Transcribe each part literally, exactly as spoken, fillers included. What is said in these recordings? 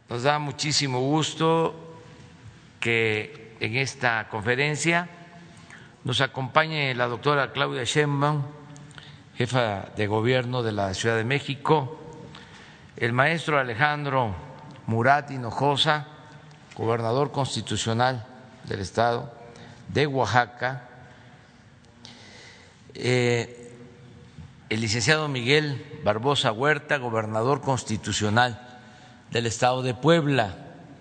Nos da muchísimo gusto que en esta conferencia nos acompañe la doctora Claudia Sheinbaum, jefa de gobierno de la Ciudad de México, el maestro Alejandro Murat Hinojosa, gobernador constitucional del estado de Oaxaca, eh, el licenciado Miguel Barbosa Huerta, gobernador constitucional del estado de Puebla.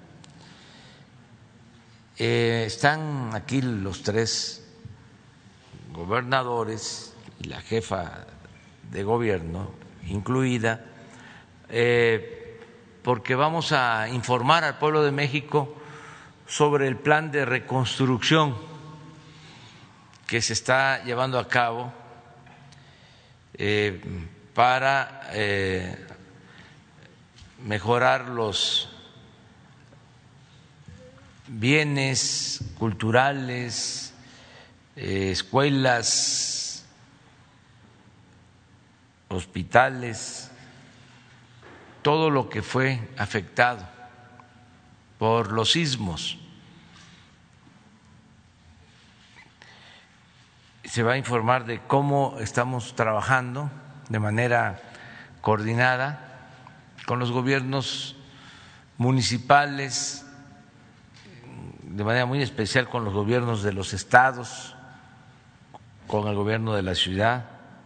Eh, están aquí los tres gobernadores y la jefa de gobierno incluida, eh, porque vamos a informar al pueblo de México sobre el plan de reconstrucción que se está llevando a cabo eh, para eh, mejorar los bienes culturales, eh, escuelas, hospitales, todo lo que fue afectado por los sismos. Se va a informar de cómo estamos trabajando de manera coordinada con los gobiernos municipales, de manera muy especial con los gobiernos de los estados, con el gobierno de la ciudad,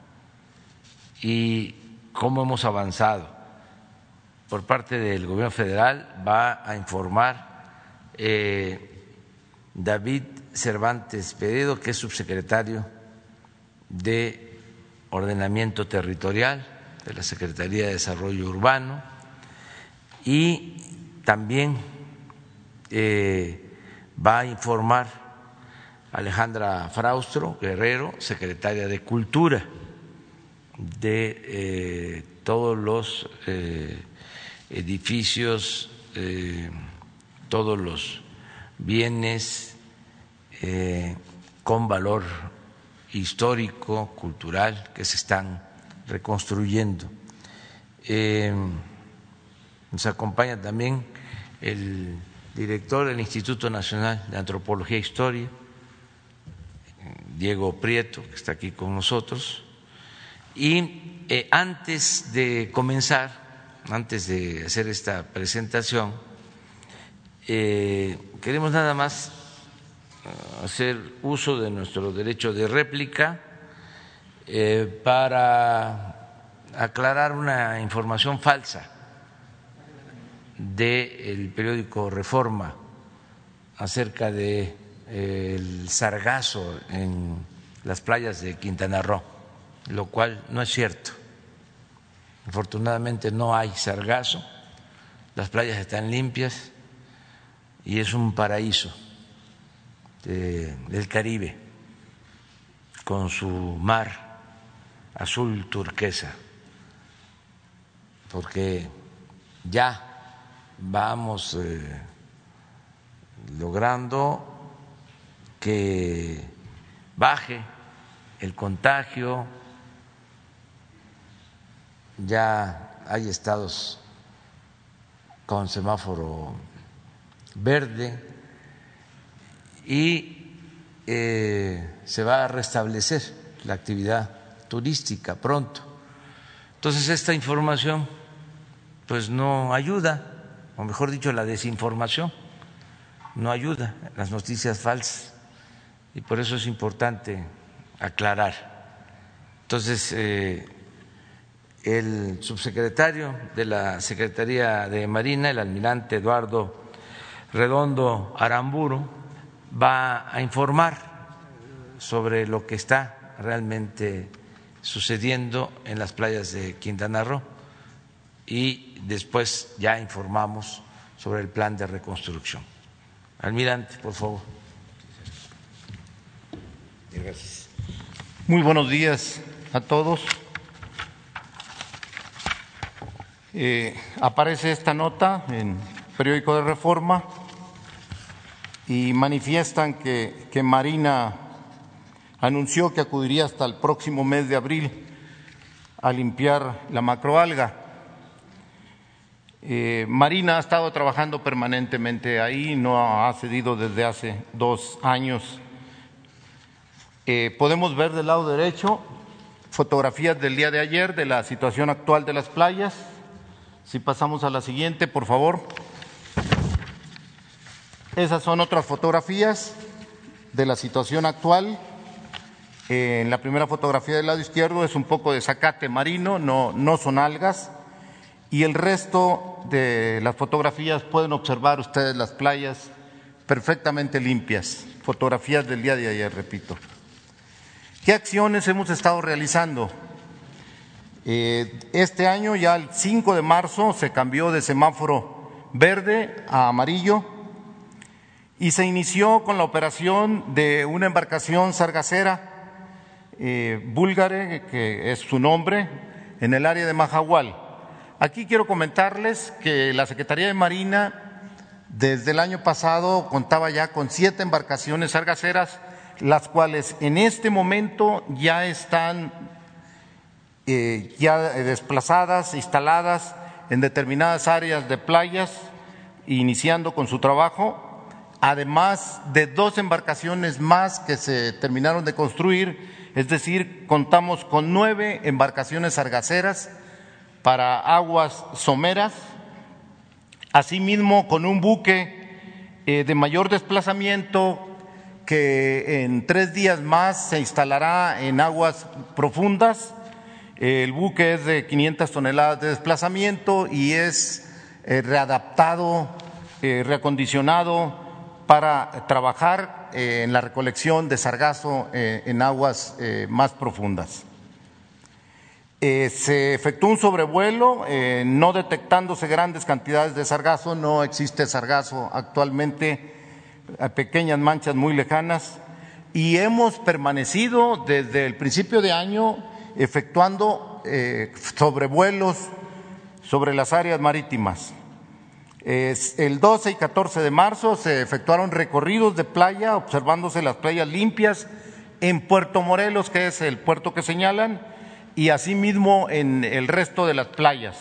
y cómo hemos avanzado. Por parte del gobierno federal va a informar eh, David Cervantes Peredo, que es subsecretario de Ordenamiento Territorial de la Secretaría de Desarrollo Urbano, y también eh, va a informar Alejandra Fraustro Guerrero, secretaria de Cultura, de eh, todos los eh, edificios, eh, todos los bienes eh, con valor histórico, cultural, que se están reconstruyendo. Eh, nos acompaña también el director del Instituto Nacional de Antropología e Historia, Diego Prieto, que está aquí con nosotros. Y eh, antes de comenzar, antes de hacer esta presentación, eh, queremos nada más hacer uso de nuestro derecho de réplica eh, para aclarar una información falsa del periódico Reforma acerca de eh, el sargazo en las playas de Quintana Roo, lo cual no es cierto. Afortunadamente no hay sargazo, las playas están limpias y es un paraíso de, del Caribe con su mar azul turquesa, porque ya vamos eh, logrando que baje el contagio. Ya hay estados con semáforo verde y eh, se va a restablecer la actividad turística pronto. Entonces esta información pues no ayuda, o mejor dicho, la desinformación no ayuda, las noticias falsas, y por eso es importante aclarar. Entonces eh, el subsecretario de la Secretaría de Marina, el almirante Eduardo Redondo Aramburu, va a informar sobre lo que está realmente sucediendo en las playas de Quintana Roo y después ya informamos sobre el plan de reconstrucción. Almirante, por favor. Gracias. Muy buenos días a todos. Eh, aparece esta nota en periódico de Reforma y manifiestan que, que Marina anunció que acudiría hasta el próximo mes de abril a limpiar la macroalga. Eh, Marina ha estado trabajando permanentemente ahí, no ha cedido desde hace dos años. Eh, podemos ver del lado derecho fotografías del día de ayer de la situación actual de las playas. Si pasamos a la siguiente, por favor. Esas son otras fotografías de la situación actual. Eh, en la primera fotografía del lado izquierdo es un poco de zacate marino, no, no son algas. Y el resto de las fotografías pueden observar ustedes las playas perfectamente limpias. Fotografías del día de ayer, repito. ¿Qué acciones hemos estado realizando? Eh, este año, ya el cinco de marzo, se cambió de semáforo verde a amarillo y se inició con la operación de una embarcación sargacera, eh, búlgare, que es su nombre, en el área de Mahahual. Aquí quiero comentarles que la Secretaría de Marina desde el año pasado contaba ya con siete embarcaciones sargaceras, las cuales en este momento ya están eh, ya desplazadas, instaladas en determinadas áreas de playas, iniciando con su trabajo, además de dos embarcaciones más que se terminaron de construir, es decir, contamos con nueve embarcaciones sargaceras para aguas someras, asimismo con un buque eh, de mayor desplazamiento que en tres días más se instalará en aguas profundas. El buque es de quinientas toneladas de desplazamiento y es eh, readaptado, eh, reacondicionado para trabajar eh, en la recolección de sargazo eh, en aguas eh, más profundas. Eh, se efectuó un sobrevuelo, eh, no detectándose grandes cantidades de sargazo, no existe sargazo actualmente, a pequeñas manchas muy lejanas, y hemos permanecido desde el principio de año efectuando eh, sobrevuelos sobre las áreas marítimas. Eh, el doce y catorce de marzo se efectuaron recorridos de playa, observándose las playas limpias en Puerto Morelos, que es el puerto que señalan, y asimismo en el resto de las playas.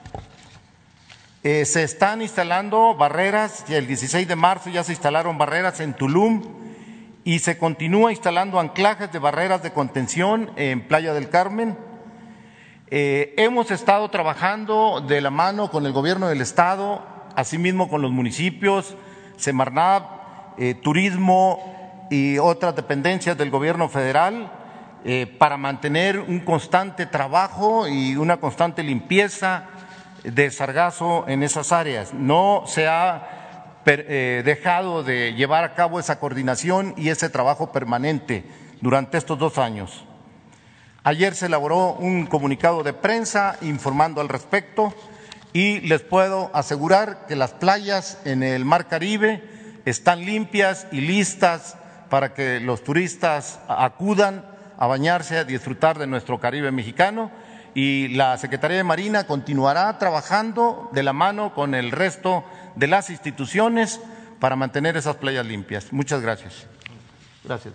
Eh, se están instalando barreras, y el dieciséis de marzo ya se instalaron barreras en Tulum y se continúa instalando anclajes de barreras de contención en Playa del Carmen. Eh, hemos estado trabajando de la mano con el gobierno del estado, asimismo con los municipios, Semarnat, eh, Turismo y otras dependencias del gobierno federal, Eh, para mantener un constante trabajo y una constante limpieza de sargazo en esas áreas. No se ha per, eh, dejado de llevar a cabo esa coordinación y ese trabajo permanente durante estos dos años. Ayer se elaboró un comunicado de prensa informando al respecto y les puedo asegurar que las playas en el Mar Caribe están limpias y listas para que los turistas acudan a bañarse, a disfrutar de nuestro Caribe mexicano, y la Secretaría de Marina continuará trabajando de la mano con el resto de las instituciones para mantener esas playas limpias. Muchas gracias. Gracias.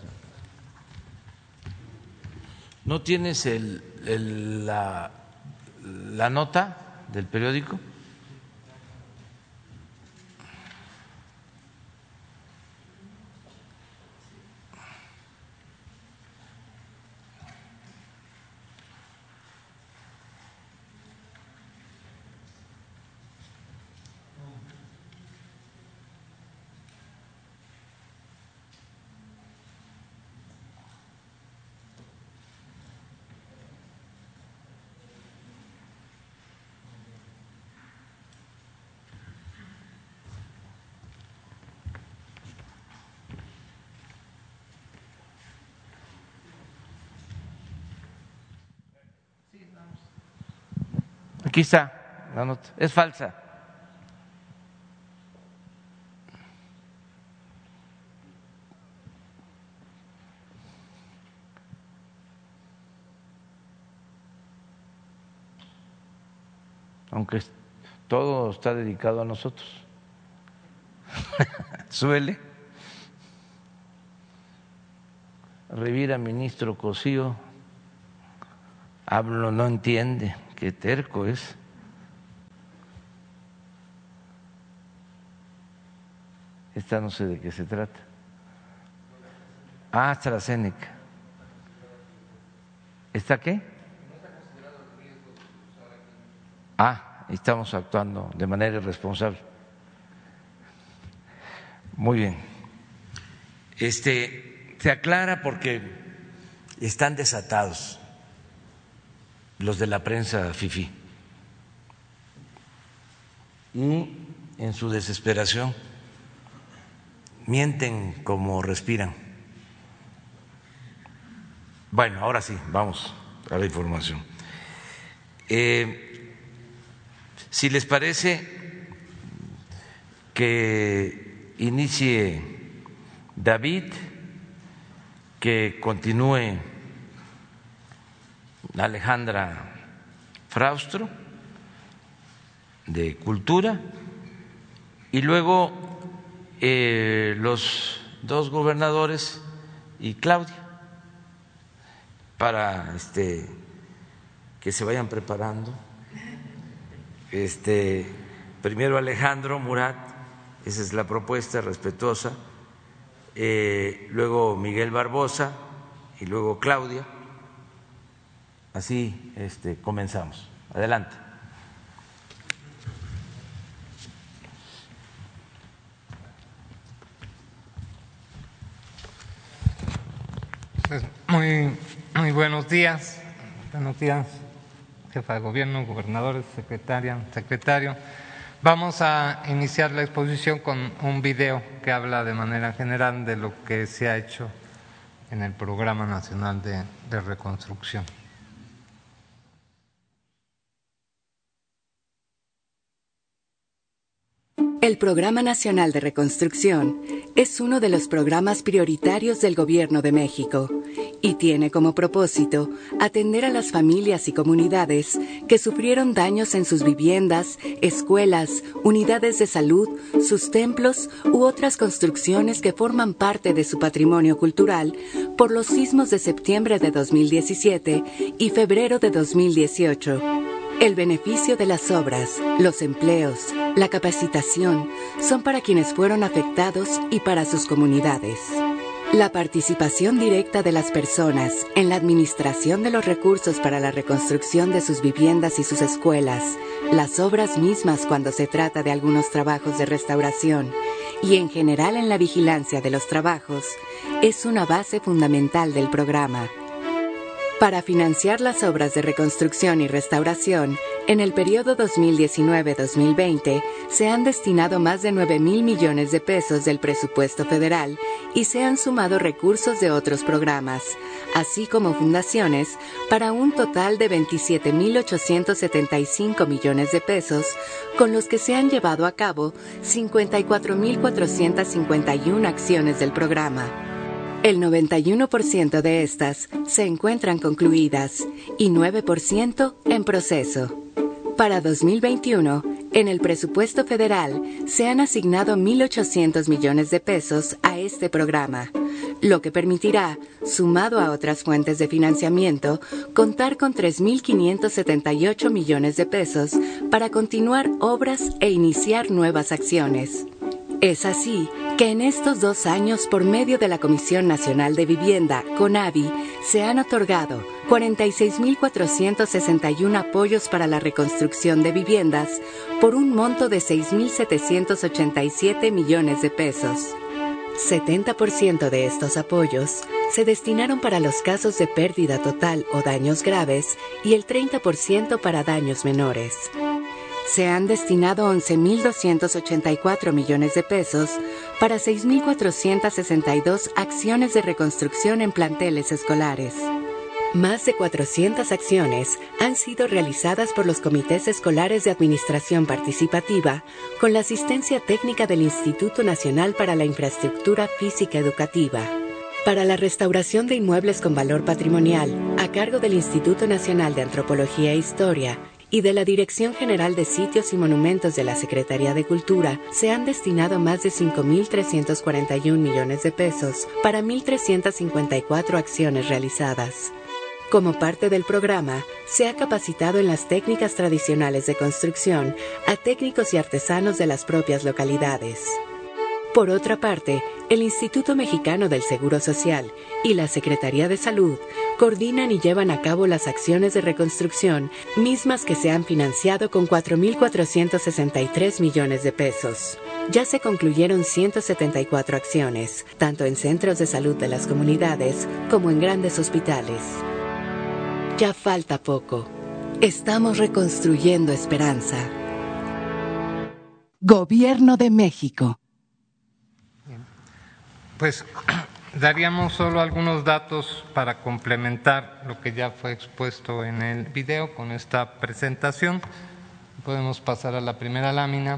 ¿No tienes el, el, la, la nota del periódico? Aquí está la nota, es falsa. Aunque todo está dedicado a nosotros. Suele. Revira, ministro Cosío, hablo, no entiende, qué terco es. Esta no sé de qué se trata. Ah, AstraZeneca. ¿Está qué? Ah, estamos actuando de manera irresponsable. Muy bien. Este, se aclara porque están desatados los de la prensa fifí y en su desesperación mienten como respiran. Bueno, ahora sí, vamos a la información. Eh, si les parece que inicie David, que continúe Alejandra Fraustro de Cultura y luego eh, los dos gobernadores y Claudia, para este, que se vayan preparando. Este, primero Alejandro Murat, esa es la propuesta respetuosa, eh, luego Miguel Barbosa y luego Claudia. Así este, comenzamos. Adelante. Pues muy, muy buenos días. Buenos días, jefa de gobierno, gobernadores, secretaria, secretario. Vamos a iniciar la exposición con un video que habla de manera general de lo que se ha hecho en el Programa Nacional de, de Reconstrucción. El Programa Nacional de Reconstrucción es uno de los programas prioritarios del Gobierno de México y tiene como propósito atender a las familias y comunidades que sufrieron daños en sus viviendas, escuelas, unidades de salud, sus templos u otras construcciones que forman parte de su patrimonio cultural por los sismos de septiembre de dos mil diecisiete y febrero de dos mil dieciocho. El beneficio de las obras, los empleos, la capacitación son para quienes fueron afectados y para sus comunidades. La participación directa de las personas en la administración de los recursos para la reconstrucción de sus viviendas y sus escuelas, las obras mismas cuando se trata de algunos trabajos de restauración y en general en la vigilancia de los trabajos, es una base fundamental del programa. Para financiar las obras de reconstrucción y restauración, en el periodo dos mil diecinueve a dos mil veinte se han destinado más de nueve mil millones de pesos del presupuesto federal y se han sumado recursos de otros programas, así como fundaciones, para un total de veintisiete mil ochocientos setenta y cinco millones de pesos, con los que se han llevado a cabo cincuenta y cuatro mil cuatrocientas cincuenta y una acciones del programa. El noventa y uno por ciento de estas se encuentran concluidas y nueve por ciento en proceso. Para dos mil veintiuno, en el presupuesto federal se han asignado mil ochocientos millones de pesos a este programa, lo que permitirá, sumado a otras fuentes de financiamiento, contar con tres mil quinientos setenta y ocho millones de pesos para continuar obras e iniciar nuevas acciones. Es así que en estos dos años, por medio de la Comisión Nacional de Vivienda, CONAVI, se han otorgado cuarenta y seis mil cuatrocientos sesenta y uno apoyos para la reconstrucción de viviendas por un monto de seis mil setecientos ochenta y siete millones de pesos. setenta por ciento de estos apoyos se destinaron para los casos de pérdida total o daños graves y el treinta por ciento para daños menores. Se han destinado once mil doscientos ochenta y cuatro millones de pesos para seis mil cuatrocientas sesenta y dos acciones de reconstrucción en planteles escolares. Más de cuatrocientas acciones han sido realizadas por los comités escolares de administración participativa con la asistencia técnica del Instituto Nacional para la Infraestructura Física Educativa. Para la restauración de inmuebles con valor patrimonial, a cargo del Instituto Nacional de Antropología e Historia y de la Dirección General de Sitios y Monumentos de la Secretaría de Cultura, se han destinado más de cinco mil trescientos cuarenta y un millones de pesos para mil trescientas cincuenta y cuatro acciones realizadas. Como parte del programa, se ha capacitado en las técnicas tradicionales de construcción a técnicos y artesanos de las propias localidades. Por otra parte, el Instituto Mexicano del Seguro Social y la Secretaría de Salud coordinan y llevan a cabo las acciones de reconstrucción, mismas que se han financiado con cuatro mil cuatrocientos sesenta y tres millones de pesos. Ya se concluyeron ciento setenta y cuatro acciones, tanto en centros de salud de las comunidades como en grandes hospitales. Ya falta poco. Estamos reconstruyendo esperanza. Gobierno de México. Pues daríamos solo algunos datos para complementar lo que ya fue expuesto en el video con esta presentación. Podemos pasar a la primera lámina.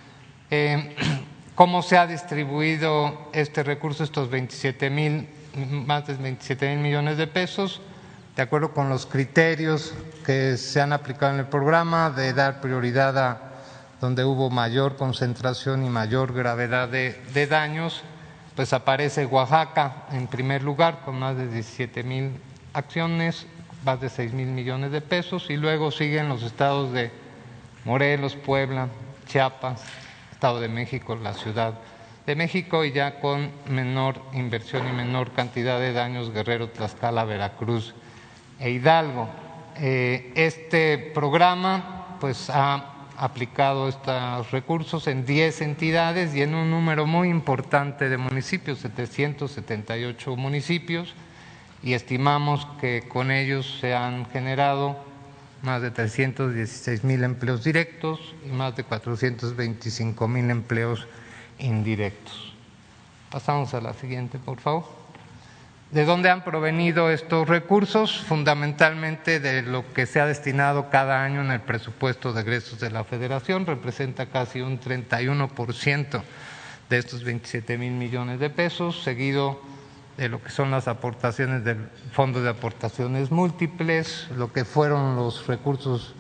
Eh, ¿Cómo se ha distribuido este recurso, estos veintisiete mil, más de veintisiete mil millones de pesos? De acuerdo con los criterios que se han aplicado en el programa, de dar prioridad a donde hubo mayor concentración y mayor gravedad de, de daños, pues aparece Oaxaca en primer lugar con más de diecisiete mil acciones, más de seis mil millones de pesos, y luego siguen los estados de Morelos, Puebla, Chiapas, Estado de México, la Ciudad de México, y ya con menor inversión y menor cantidad de daños Guerrero, Tlaxcala, Veracruz e Hidalgo. Eh, este programa pues ha aplicado estos recursos en diez entidades y en un número muy importante de municipios, setecientos setenta y ocho municipios, y estimamos que con ellos se han generado más de trescientos dieciséis mil empleos directos y más de cuatrocientos veinticinco mil empleos indirectos. Pasamos a la siguiente, por favor. ¿De dónde han provenido estos recursos? Fundamentalmente de lo que se ha destinado cada año en el presupuesto de egresos de la Federación, representa casi un treinta y uno por ciento de estos veintisiete mil millones de pesos, seguido de lo que son las aportaciones del Fondo de Aportaciones Múltiples, lo que fueron los recursos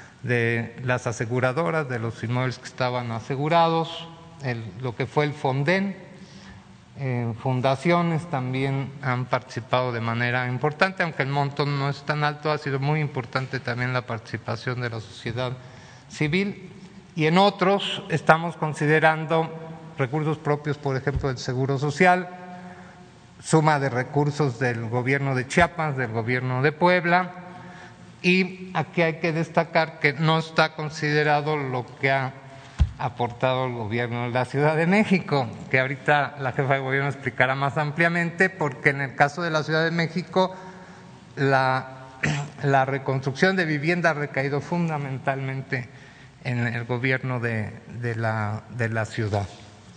de las aseguradoras, de los inmuebles que estaban asegurados, el, lo que fue el Fonden. Eh, fundaciones también han participado de manera importante, aunque el monto no es tan alto, ha sido muy importante también la participación de la sociedad civil, y en otros estamos considerando recursos propios, por ejemplo, del Seguro Social, suma de recursos del gobierno de Chiapas, del gobierno de Puebla, y aquí hay que destacar que no está considerado lo que ha aportado el gobierno de la Ciudad de México, que ahorita la jefa de gobierno explicará más ampliamente, porque en el caso de la Ciudad de México la, la reconstrucción de vivienda ha recaído fundamentalmente en el gobierno de, de, la, de la ciudad.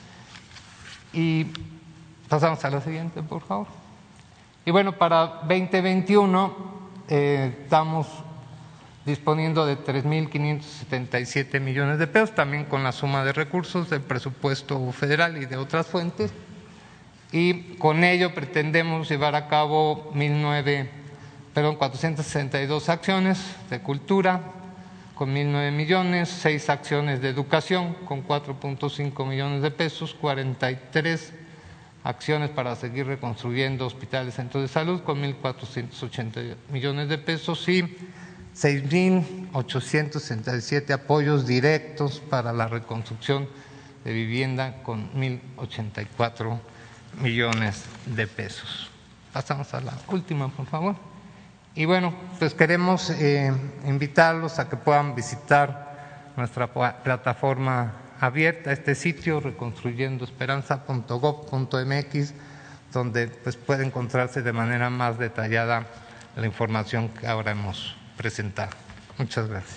Y pasamos a la siguiente, por favor. Y bueno, para veinte veintiuno eh, estamos disponiendo de tres mil quinientos setenta y siete millones de pesos, también con la suma de recursos del presupuesto federal y de otras fuentes, y con ello pretendemos llevar a cabo mil nueve, perdón, cuatrocientas sesenta y dos acciones de cultura con mil nueve millones, seis acciones de educación con cuatro punto cinco millones de pesos, cuarenta y tres acciones para seguir reconstruyendo hospitales, centros de salud con mil cuatrocientos ochenta millones de pesos y seis mil ochocientos sesenta y siete apoyos directos para la reconstrucción de vivienda con mil ochenta y cuatro millones de pesos. Pasamos a la última, por favor. Y bueno, pues queremos eh, invitarlos a que puedan visitar nuestra plataforma abierta, este sitio reconstruyendo esperanza punto gob punto mx, donde pues puede encontrarse de manera más detallada la información que ahora hemos presentado. Muchas gracias.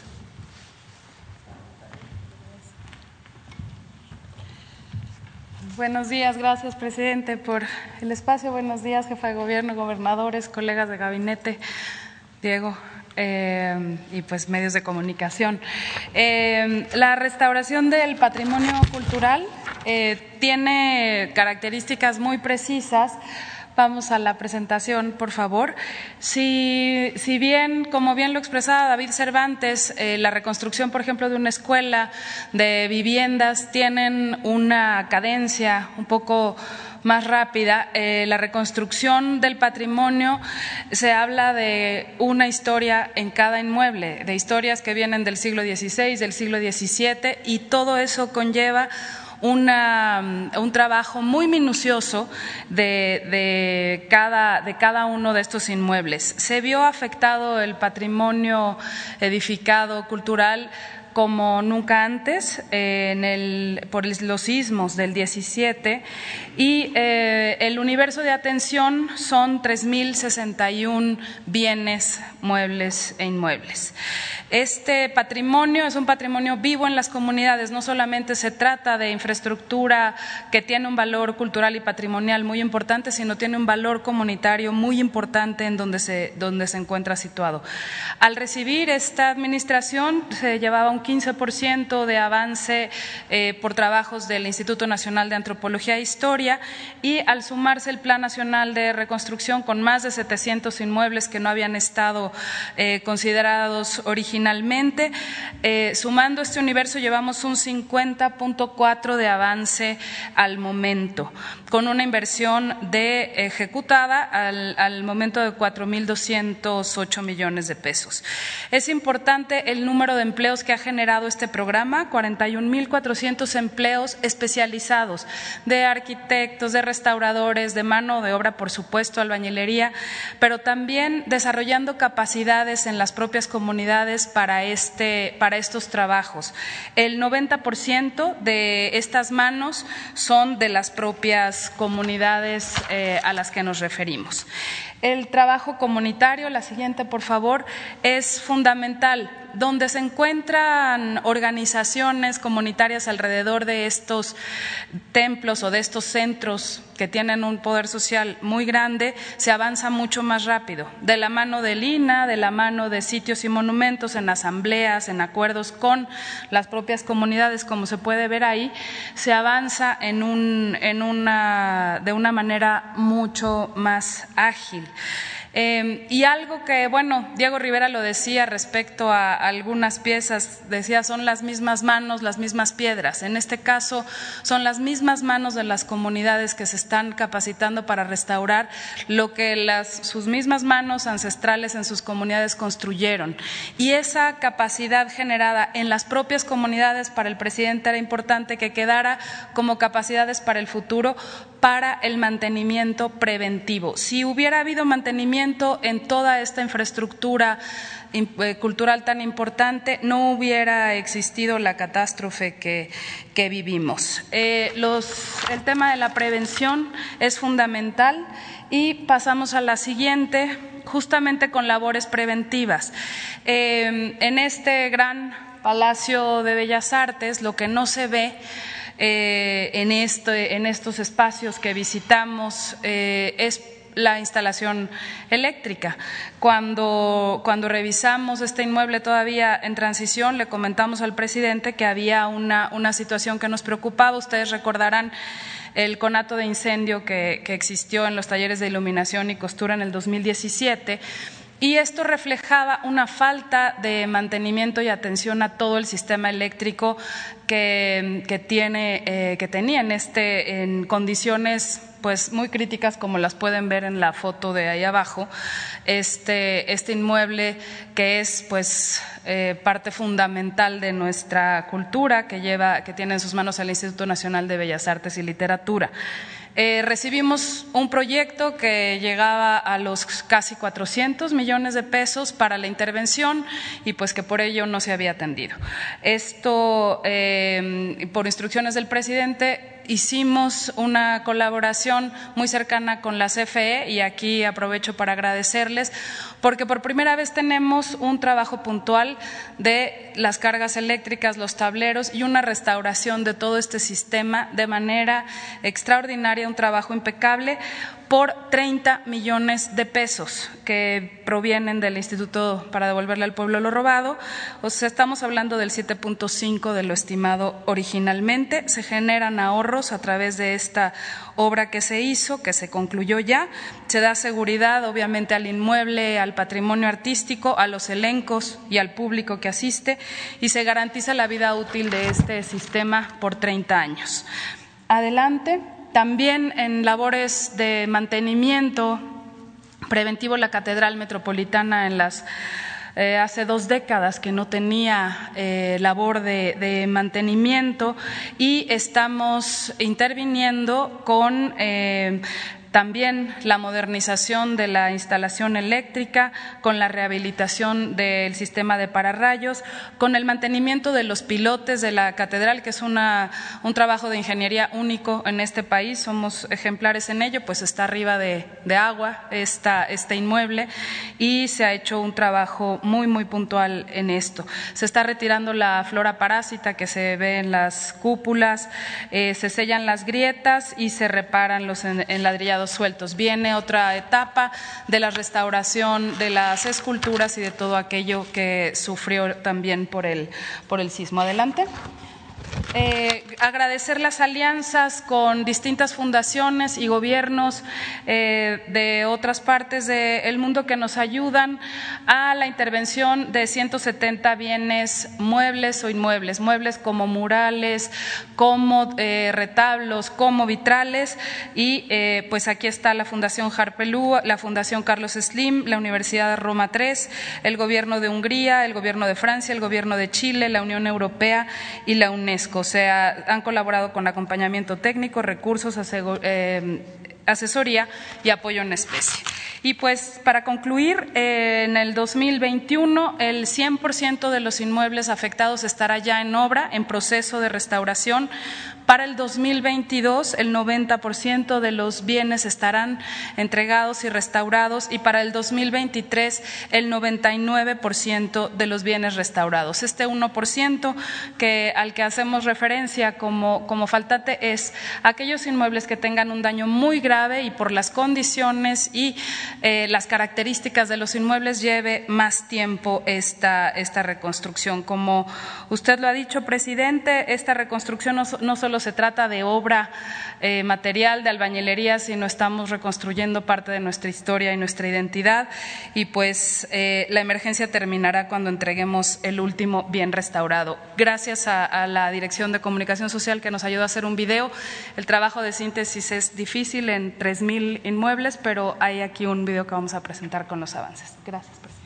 Buenos días, gracias presidente por el espacio. Buenos días, jefa de gobierno, gobernadores, colegas de gabinete, Diego, eh, y pues medios de comunicación. Eh, la restauración del patrimonio cultural eh, tiene características muy precisas. Vamos a la presentación, por favor. Si, si bien, como bien lo expresaba David Cervantes, eh, la reconstrucción, por ejemplo, de una escuela, de viviendas, tienen una cadencia un poco más rápida, eh, la reconstrucción del patrimonio se habla de una historia en cada inmueble, de historias que vienen del siglo dieciséis, del siglo diecisiete, y todo eso conlleva una, un trabajo muy minucioso de, de, cada, de cada uno de estos inmuebles. Se vio afectado el patrimonio edificado cultural como nunca antes eh, en el, por los sismos del diecisiete y eh, el universo de atención son tres mil sesenta y uno bienes, muebles e inmuebles. Este patrimonio es un patrimonio vivo en las comunidades, no solamente se trata de infraestructura que tiene un valor cultural y patrimonial muy importante, sino tiene un valor comunitario muy importante en donde se, donde se encuentra situado. Al recibir esta administración se llevaba un quince por ciento de avance eh, por trabajos del Instituto Nacional de Antropología e Historia y al sumarse el Plan Nacional de Reconstrucción con más de setecientos inmuebles que no habían estado eh, considerados originalmente, eh, sumando este universo llevamos un cincuenta punto cuatro de avance al momento, con una inversión de ejecutada al, al momento de cuatro mil doscientos ocho millones de pesos. Es importante el número de empleos que ha generado este programa, cuarenta y un mil cuatrocientos empleos especializados de arquitectos, de restauradores, de mano de obra, por supuesto, albañilería, pero también desarrollando capacidades en las propias comunidades para, este, para estos trabajos. El noventa por ciento de estas manos son de las propias comunidades eh, a las que nos referimos. El trabajo comunitario, la siguiente por favor, es fundamental. Donde se encuentran organizaciones comunitarias alrededor de estos templos o de estos centros que tienen un poder social muy grande, se avanza mucho más rápido. De la mano del I N A, de la mano de sitios y monumentos, en asambleas, en acuerdos con las propias comunidades, como se puede ver ahí, se avanza en un, en una, de una manera mucho más ágil. Eh, y algo que, bueno, Diego Rivera lo decía respecto a algunas piezas, decía son las mismas manos, las mismas piedras. En este caso son las mismas manos de las comunidades que se están capacitando para restaurar lo que las, sus mismas manos ancestrales en sus comunidades construyeron. Y esa capacidad generada en las propias comunidades para el presidente era importante que quedara como capacidades para el futuro, para el mantenimiento preventivo. Si hubiera habido mantenimiento en toda esta infraestructura cultural tan importante, no hubiera existido la catástrofe que, que vivimos. Eh, los, el tema de la prevención es fundamental y pasamos a la siguiente, justamente con labores preventivas. Eh, en este gran Palacio de Bellas Artes, lo que no se ve Eh, en, este, en estos espacios que visitamos eh, es la instalación eléctrica. Cuando, cuando revisamos este inmueble todavía en transición, le comentamos al presidente que había una, una situación que nos preocupaba. Ustedes recordarán el conato de incendio que, que existió en los talleres de iluminación y costura en el dos mil diecisiete. Y esto reflejaba una falta de mantenimiento y atención a todo el sistema eléctrico que, que, tiene, eh, que tenía en, este, en condiciones pues, muy críticas, como las pueden ver en la foto de ahí abajo. Este, este inmueble que es pues, eh, parte fundamental de nuestra cultura, que, lleva, que tiene en sus manos el Instituto Nacional de Bellas Artes y Literatura. Eh, recibimos un proyecto que llegaba a los casi cuatrocientos millones de pesos para la intervención y pues que por ello no se había atendido. Esto, eh, por instrucciones del presidente, hicimos una colaboración muy cercana con la C F E y aquí aprovecho para agradecerles porque por primera vez tenemos un trabajo puntual de las cargas eléctricas, los tableros y una restauración de todo este sistema de manera extraordinaria, un trabajo impecable por treinta millones de pesos que provienen del Instituto para devolverle al pueblo lo robado. O sea, estamos hablando del siete punto cinco de lo estimado originalmente. Se generan ahorros a través de esta obra que se hizo, que se concluyó ya. Se da seguridad, obviamente, al inmueble, al patrimonio artístico, a los elencos y al público que asiste y se garantiza la vida útil de este sistema por treinta años. Adelante. También en labores de mantenimiento preventivo, la Catedral Metropolitana en las eh, hace dos décadas que no tenía eh, labor de, de mantenimiento y estamos interviniendo con eh, también la modernización de la instalación eléctrica, con la rehabilitación del sistema de pararrayos, con el mantenimiento de los pilotes de la catedral, que es una, un trabajo de ingeniería único en este país, somos ejemplares en ello, pues está arriba de, de agua esta, este inmueble y se ha hecho un trabajo muy, muy puntual en esto. Se está retirando la flora parásita que se ve en las cúpulas, eh, se sellan las grietas y se reparan los enladrillados sueltos. Viene otra etapa de la restauración de las esculturas y de todo aquello que sufrió también por el, por el sismo. Adelante. Eh, agradecer las alianzas con distintas fundaciones y gobiernos eh, de otras partes del mundo que nos ayudan a la intervención de ciento setenta bienes muebles o inmuebles, muebles como murales, como eh, retablos, como vitrales y eh, pues aquí está la Fundación Harpelú, la Fundación Carlos Slim, la Universidad de Roma tres, el Gobierno de Hungría, el Gobierno de Francia, el Gobierno de Chile, la Unión Europea y la UNESCO. O sea, han colaborado con acompañamiento técnico, recursos, eh, asesoría y apoyo en especie. Y pues para concluir, eh, en el dos mil veintiuno el cien por ciento de los inmuebles afectados estará ya en obra, en proceso de restauración. Para el dos mil veintidós el noventa por ciento de los bienes estarán entregados y restaurados y para el dos mil veintitrés el noventa y nueve por ciento de los bienes restaurados. Este uno por ciento que, al que hacemos referencia como, como faltante es aquellos inmuebles que tengan un daño muy grave y por las condiciones y eh, las características de los inmuebles lleve más tiempo esta, esta reconstrucción. Como usted lo ha dicho, presidente, esta reconstrucción no, no solo se trata de obra eh, material de albañilería, sino estamos reconstruyendo parte de nuestra historia y nuestra identidad y pues eh, la emergencia terminará cuando entreguemos el último bien restaurado. Gracias a, a la Dirección de Comunicación Social que nos ayudó a hacer un video. El trabajo de síntesis es difícil en tres mil inmuebles, pero hay aquí un video que vamos a presentar con los avances. Gracias, presidente.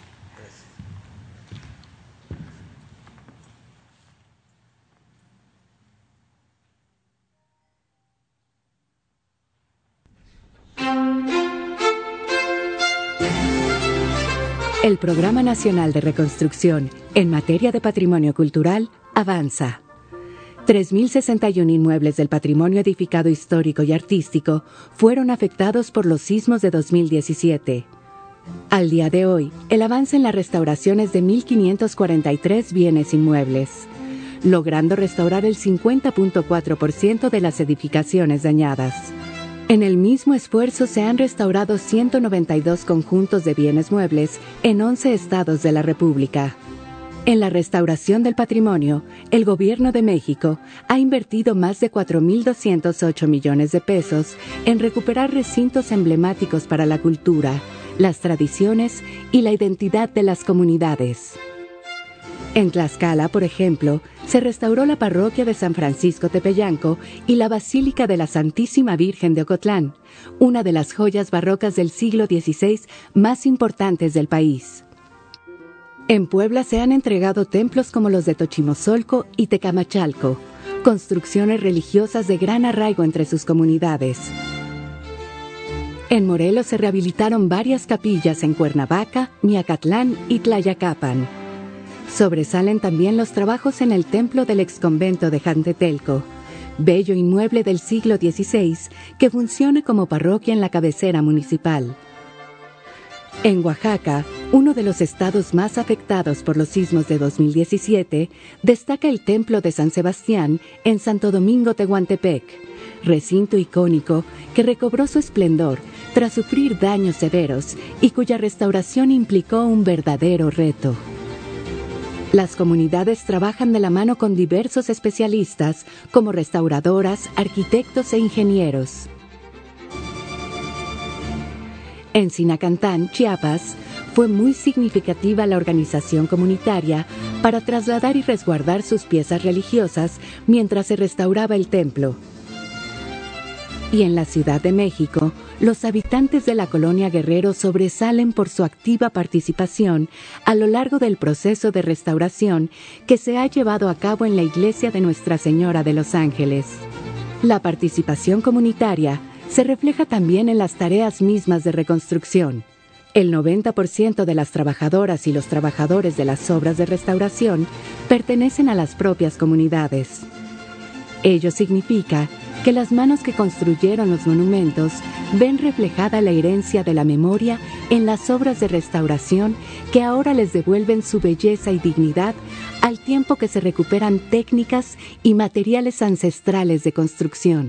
El Programa Nacional de Reconstrucción en materia de patrimonio cultural avanza. tres mil sesenta y uno inmuebles del patrimonio edificado histórico y artístico fueron afectados por los sismos de dos mil diecisiete. Al día de hoy, el avance en la restauración es de mil quinientos cuarenta y tres bienes inmuebles, logrando restaurar el cincuenta punto cuatro por ciento de las edificaciones dañadas. En el mismo esfuerzo se han restaurado ciento noventa y dos conjuntos de bienes muebles en once estados de la República. En la restauración del patrimonio, el Gobierno de México ha invertido más de cuatro mil doscientos ocho millones de pesos en recuperar recintos emblemáticos para la cultura, las tradiciones y la identidad de las comunidades. En Tlaxcala, por ejemplo, se restauró la parroquia de San Francisco Tepeyanco y la Basílica de la Santísima Virgen de Ocotlán, una de las joyas barrocas del siglo dieciséis más importantes del país. En Puebla se han entregado templos como los de Tochimozolco y Tecamachalco, construcciones religiosas de gran arraigo entre sus comunidades. En Morelos se rehabilitaron varias capillas en Cuernavaca, Miacatlán y Tlayacapan. Sobresalen también los trabajos en el templo del exconvento de Jantetelco, bello inmueble del siglo dieciséis que funciona como parroquia en la cabecera municipal. En Oaxaca, uno de los estados más afectados por los sismos de dos mil diecisiete, destaca el templo de San Sebastián en Santo Domingo Tehuantepec, recinto icónico que recobró su esplendor tras sufrir daños severos y cuya restauración implicó un verdadero reto. Las comunidades trabajan de la mano con diversos especialistas como restauradoras, arquitectos e ingenieros. En Sinacantán, Chiapas, fue muy significativa la organización comunitaria para trasladar y resguardar sus piezas religiosas mientras se restauraba el templo. Y en la Ciudad de México, los habitantes de la colonia Guerrero sobresalen por su activa participación a lo largo del proceso de restauración que se ha llevado a cabo en la iglesia de Nuestra Señora de los Ángeles. La participación comunitaria se refleja también en las tareas mismas de reconstrucción. El noventa por ciento de las trabajadoras y los trabajadores de las obras de restauración pertenecen a las propias comunidades. Ello significa que las manos que construyeron los monumentos ven reflejada la herencia de la memoria en las obras de restauración que ahora les devuelven su belleza y dignidad al tiempo que se recuperan técnicas y materiales ancestrales de construcción.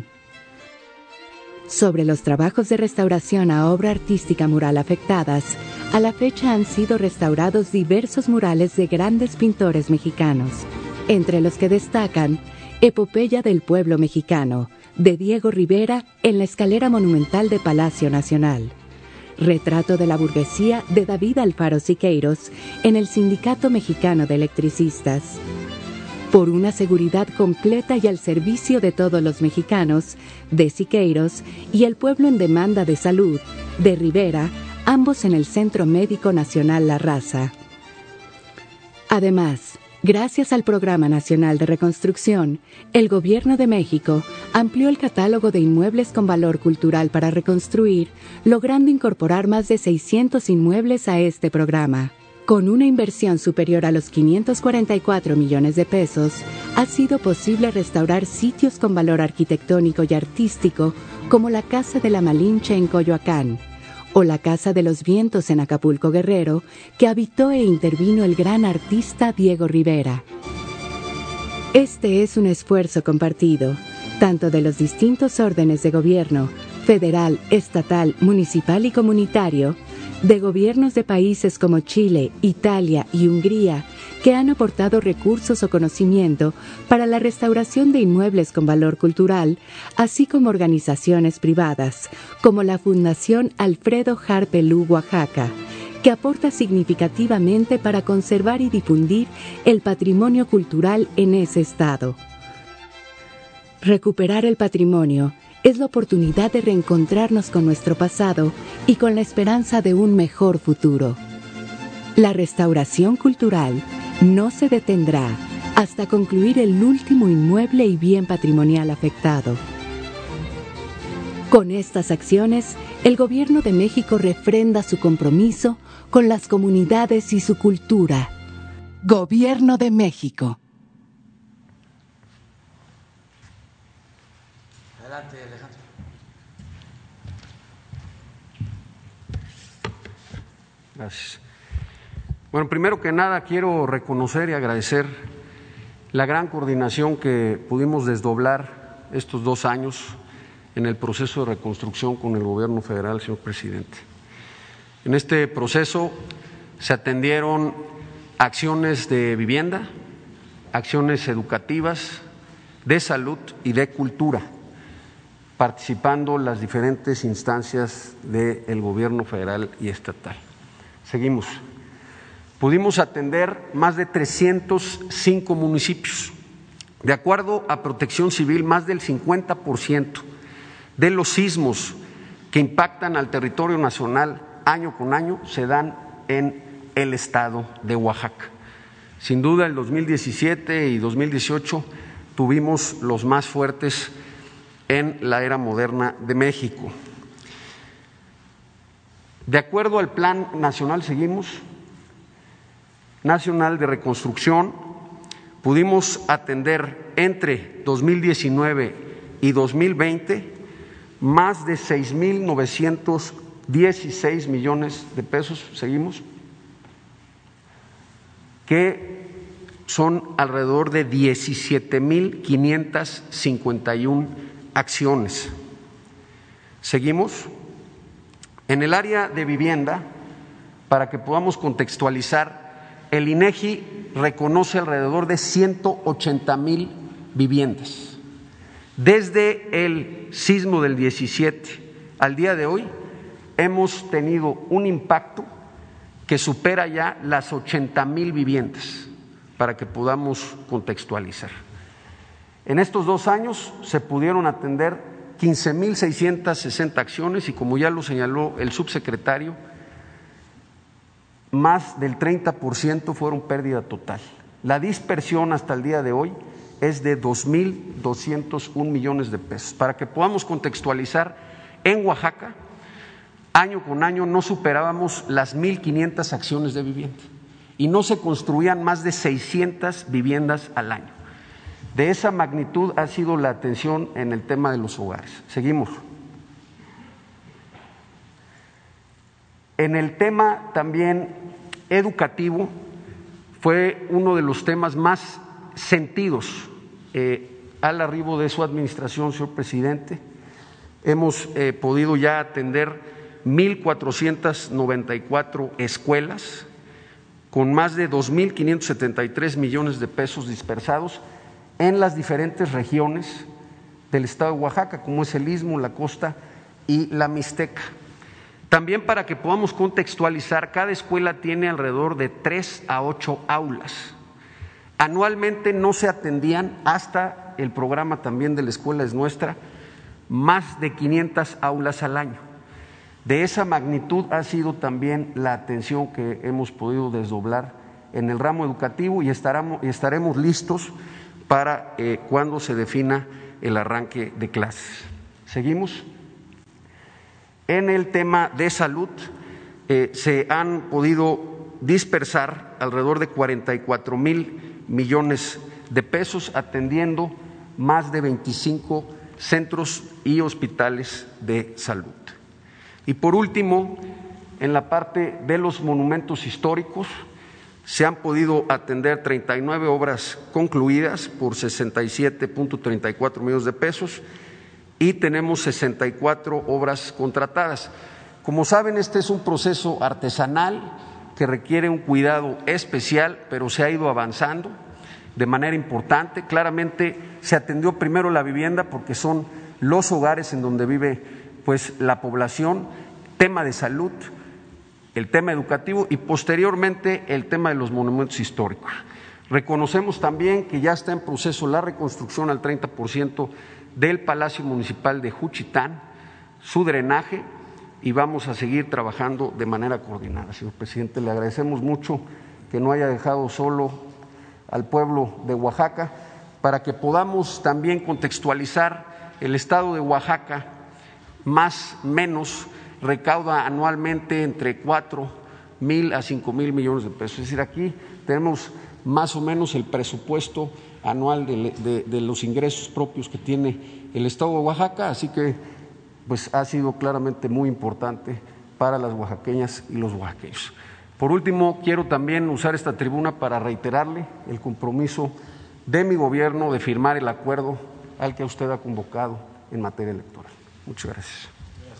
Sobre los trabajos de restauración a obra artística mural afectadas, a la fecha han sido restaurados diversos murales de grandes pintores mexicanos, entre los que destacan Epopeya del Pueblo Mexicano, de Diego Rivera, en la escalera monumental de Palacio Nacional. Retrato de la burguesía, de David Alfaro Siqueiros, en el Sindicato Mexicano de Electricistas. Por una seguridad completa y al servicio de todos los mexicanos, de Siqueiros, y el pueblo en demanda de salud, de Rivera, ambos en el Centro Médico Nacional La Raza. Además, gracias al Programa Nacional de Reconstrucción, el Gobierno de México amplió el catálogo de inmuebles con valor cultural para reconstruir, logrando incorporar más de seiscientos inmuebles a este programa. Con una inversión superior a los quinientos cuarenta y cuatro millones de pesos, ha sido posible restaurar sitios con valor arquitectónico y artístico como la Casa de la Malinche en Coyoacán, o la Casa de los Vientos en Acapulco, Guerrero, que habitó e intervino el gran artista Diego Rivera. Este es un esfuerzo compartido, tanto de los distintos órdenes de gobierno, federal, estatal, municipal y comunitario, de gobiernos de países como Chile, Italia y Hungría, que han aportado recursos o conocimiento para la restauración de inmuebles con valor cultural, así como organizaciones privadas, como la Fundación Alfredo Harpe Lu Oaxaca, que aporta significativamente para conservar y difundir el patrimonio cultural en ese estado. Recuperar el patrimonio es la oportunidad de reencontrarnos con nuestro pasado y con la esperanza de un mejor futuro. La restauración cultural no se detendrá hasta concluir el último inmueble y bien patrimonial afectado. Con estas acciones, el Gobierno de México refrenda su compromiso con las comunidades y su cultura. Gobierno de México. Adelante, Alejandro. Gracias. Bueno, primero que nada quiero reconocer y agradecer la gran coordinación que pudimos desdoblar estos dos años en el proceso de reconstrucción con el Gobierno federal, señor presidente. En este proceso se atendieron acciones de vivienda, acciones educativas, de salud y de cultura, participando las diferentes instancias del Gobierno federal y estatal. Seguimos. Pudimos atender más de trescientos cinco municipios. De acuerdo a Protección Civil, más del cincuenta por ciento de los sismos que impactan al territorio nacional año con año se dan en el estado de Oaxaca. Sin duda, el dos mil diecisiete y dos mil dieciocho tuvimos los más fuertes en la era moderna de México. De acuerdo al Plan Nacional, seguimos, Nacional de Reconstrucción, pudimos atender entre dos mil diecinueve y dos mil veinte más de seis mil novecientos dieciséis millones de pesos, seguimos, que son alrededor de diecisiete mil quinientas cincuenta y una acciones. Seguimos. En el área de vivienda, para que podamos contextualizar, el INEGI reconoce alrededor de ciento ochenta mil viviendas. Desde el sismo del diecisiete al día de hoy, hemos tenido un impacto que supera ya las ochenta mil viviendas, para que podamos contextualizar. En estos dos años se pudieron atender quince mil seiscientas sesenta acciones y, como ya lo señaló el subsecretario, más del treinta por ciento fueron pérdida total. La dispersión hasta el día de hoy es de dos mil doscientos un millones de pesos. Para que podamos contextualizar, en Oaxaca, año con año no superábamos las mil quinientas acciones de vivienda y no se construían más de seiscientas viviendas al año. De esa magnitud ha sido la atención en el tema de los hogares. Seguimos. En el tema también educativo, fue uno de los temas más sentidos eh, al arribo de su administración, señor presidente. Hemos eh, podido ya atender mil cuatrocientas noventa y cuatro escuelas con más de dos mil quinientos setenta y tres millones de pesos dispersados en las diferentes regiones del estado de Oaxaca, como es el Istmo, la Costa y la Mixteca. También, para que podamos contextualizar, cada escuela tiene alrededor de tres a ocho aulas. Anualmente no se atendían, hasta el programa también de La Escuela es Nuestra, más de quinientas aulas al año. De esa magnitud ha sido también la atención que hemos podido desdoblar en el ramo educativo y estaremos, y estaremos listos para eh, cuando se defina el arranque de clases. Seguimos. En el tema de salud, eh, se han podido dispersar alrededor de cuarenta y cuatro mil millones de pesos, atendiendo más de veinticinco centros y hospitales de salud. Y por último, en la parte de los monumentos históricos, se han podido atender treinta y nueve obras concluidas por sesenta y siete punto treinta y cuatro millones de pesos y tenemos sesenta y cuatro obras contratadas. Como saben, este es un proceso artesanal que requiere un cuidado especial, pero se ha ido avanzando de manera importante. Claramente se atendió primero la vivienda porque son los hogares en donde vive pues la población, tema de salud, el tema educativo y posteriormente el tema de los monumentos históricos. Reconocemos también que ya está en proceso la reconstrucción al treinta por ciento del Palacio Municipal de Juchitán, su drenaje, y vamos a seguir trabajando de manera coordinada. Señor presidente, le agradecemos mucho que no haya dejado solo al pueblo de Oaxaca, para que podamos también contextualizar. El estado de Oaxaca, más o menos, recauda anualmente entre cuatro mil a cinco mil millones de pesos. Es decir, aquí tenemos más o menos el presupuesto anual de, de, de los ingresos propios que tiene el estado de Oaxaca, así que pues ha sido claramente muy importante para las oaxaqueñas y los oaxaqueños. Por último, quiero también usar esta tribuna para reiterarle el compromiso de mi gobierno de firmar el acuerdo al que usted ha convocado en materia electoral. Muchas gracias.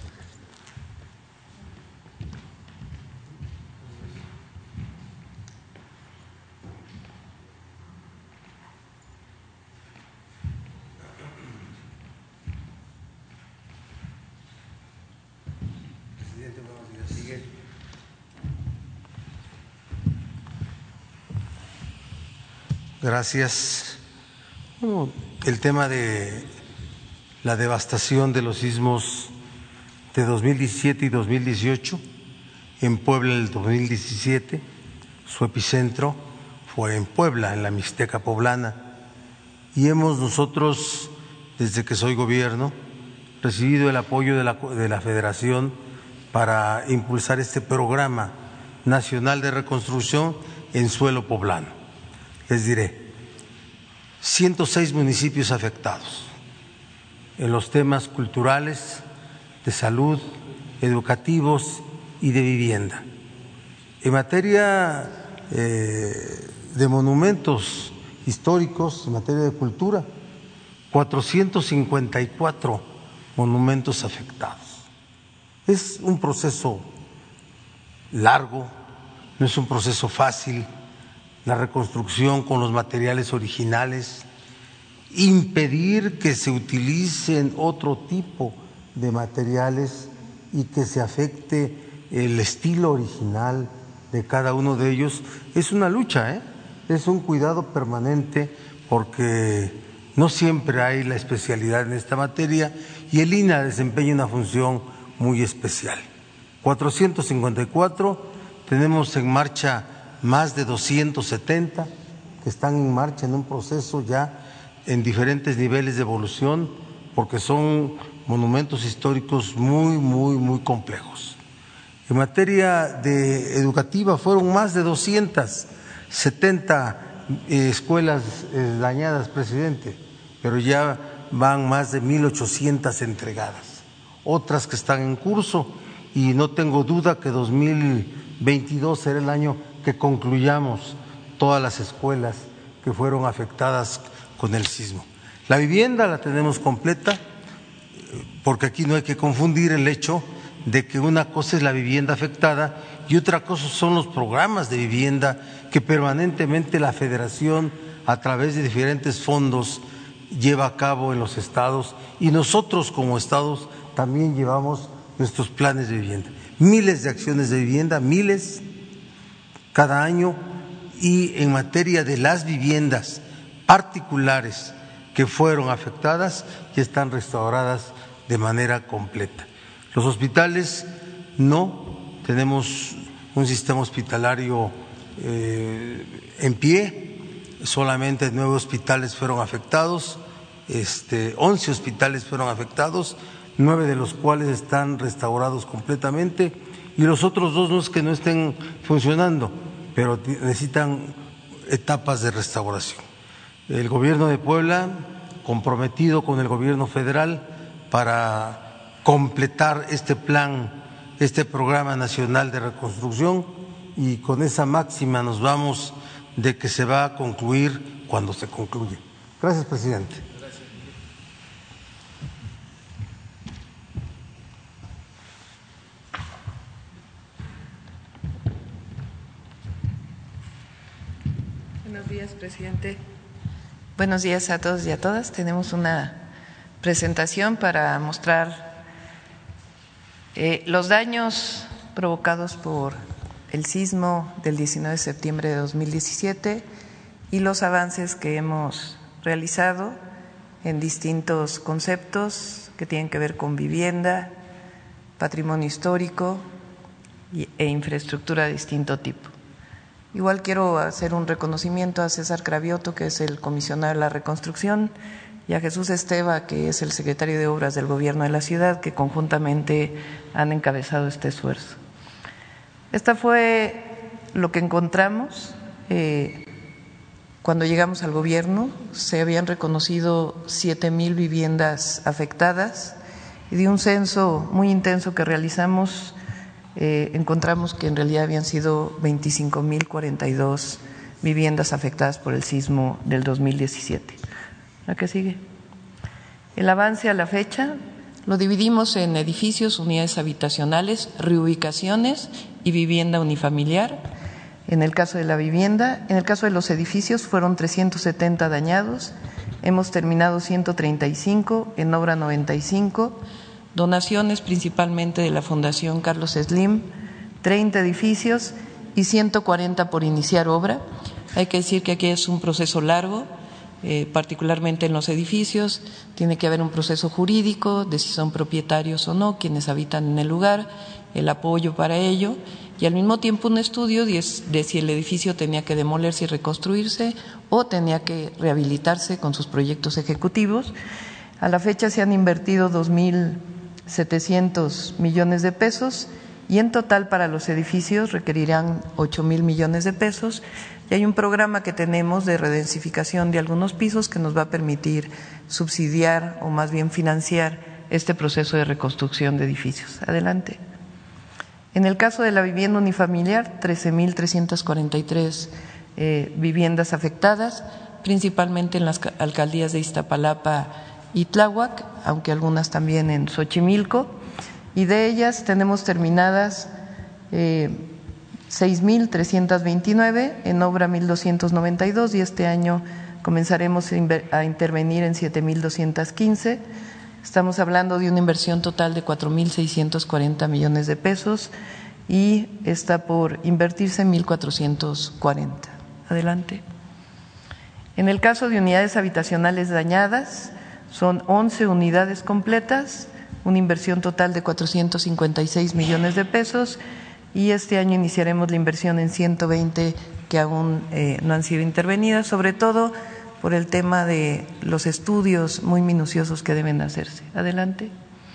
Gracias. Bueno, el tema de la devastación de los sismos de dos mil diecisiete y dos mil dieciocho, en Puebla en el dos mil diecisiete, su epicentro fue en Puebla, en la Mixteca poblana, y hemos nosotros, desde que soy gobierno, recibido el apoyo de la, de la Federación para impulsar este programa nacional de reconstrucción en suelo poblano. Les diré, ciento seis municipios afectados en los temas culturales, de salud, educativos y de vivienda. En materia eh, de monumentos históricos, en materia de cultura, cuatrocientos cincuenta y cuatro monumentos afectados. Es un proceso largo, no es un proceso fácil. La reconstrucción con los materiales originales, impedir que se utilicen otro tipo de materiales y que se afecte el estilo original de cada uno de ellos, es una lucha, ¿eh? Es un cuidado permanente porque No siempre hay la especialidad en esta materia y el I N A desempeña una función muy especial. cuatrocientos cincuenta y cuatro, tenemos en marcha más de doscientos setenta que están en marcha en un proceso ya en diferentes niveles de evolución, porque son monumentos históricos muy, muy, muy complejos. En materia de educativa fueron más de doscientas setenta eh, escuelas eh, dañadas, presidente, pero ya van más de mil ochocientas entregadas, otras que están en curso y no tengo duda que dos mil veintidós será el año que concluyamos todas las escuelas que fueron afectadas con el sismo. La vivienda la tenemos completa, porque aquí no hay que confundir el hecho de que una cosa es la vivienda afectada y otra cosa son los programas de vivienda que permanentemente la Federación, a través de diferentes fondos, lleva a cabo en los estados, y nosotros como estados también llevamos nuestros planes de vivienda. Miles de acciones de vivienda, miles cada año, y en materia de las viviendas particulares que fueron afectadas ya están restauradas de manera completa. Los hospitales no, tenemos un sistema hospitalario eh, en pie, solamente nueve hospitales fueron afectados, este, once hospitales fueron afectados, nueve de los cuales están restaurados completamente y los otros dos no es que no estén funcionando, pero necesitan etapas de restauración. El gobierno de Puebla, comprometido con el gobierno federal para completar este plan, este programa nacional de reconstrucción, y con esa máxima nos vamos de que se va a concluir cuando se concluye. Gracias, presidente. Buenos días, presidente. Buenos días a todos y a todas. Tenemos una presentación para mostrar eh, los daños provocados por el sismo del diecinueve de septiembre de dos mil diecisiete y los avances que hemos realizado en distintos conceptos que tienen que ver con vivienda, patrimonio histórico e infraestructura de distinto tipo. Igual quiero hacer un reconocimiento a César Cravioto, que es el comisionado de la reconstrucción, y a Jesús Esteva, que es el secretario de Obras del Gobierno de la ciudad, que conjuntamente han encabezado este esfuerzo. Esta fue lo que encontramos eh, cuando llegamos al gobierno. Se habían reconocido siete mil viviendas afectadas y de un censo muy intenso que realizamos eh, encontramos que en realidad habían sido veinticinco mil cuarenta y dos viviendas afectadas por el sismo del dos mil diecisiete. ¿La que sigue? El avance a la fecha lo dividimos en edificios, unidades habitacionales, reubicaciones y vivienda unifamiliar. En el caso de la vivienda, en el caso de los edificios fueron trescientos setenta dañados, hemos terminado ciento treinta y cinco, en obra noventa y cinco, donaciones principalmente de la Fundación Carlos Slim, treinta edificios y ciento cuarenta por iniciar obra. Hay que decir que aquí es un proceso largo. Eh, particularmente en los edificios, tiene que haber un proceso jurídico de si son propietarios o no, quienes habitan en el lugar, el apoyo para ello y al mismo tiempo un estudio de, de si el edificio tenía que demolerse y reconstruirse o tenía que rehabilitarse con sus proyectos ejecutivos. A la fecha se han invertido dos mil setecientos millones de pesos y en total para los edificios requerirán ocho mil millones de pesos. Y hay un programa que tenemos de redensificación de algunos pisos que nos va a permitir subsidiar o más bien financiar este proceso de reconstrucción de edificios. Adelante. En el caso de la vivienda unifamiliar, trece mil trescientas cuarenta y tres eh, viviendas afectadas, principalmente en las alcaldías de Iztapalapa y Tláhuac, aunque algunas también en Xochimilco, y de ellas tenemos terminadas eh, seis mil trescientas veintinueve, en obra mil doscientos noventa y dos y este año comenzaremos a intervenir en siete mil doscientos quince. Estamos hablando de una inversión total de cuatro mil seiscientos cuarenta millones de pesos y está por invertirse mil cuatrocientos cuarenta. Adelante. En el caso de unidades habitacionales dañadas, son once unidades completas, una inversión total de cuatrocientos cincuenta y seis millones de pesos, y este año iniciaremos la inversión en ciento veinte que aún eh, no han sido intervenidas, sobre todo por el tema de los estudios muy minuciosos que deben hacerse. Adelante.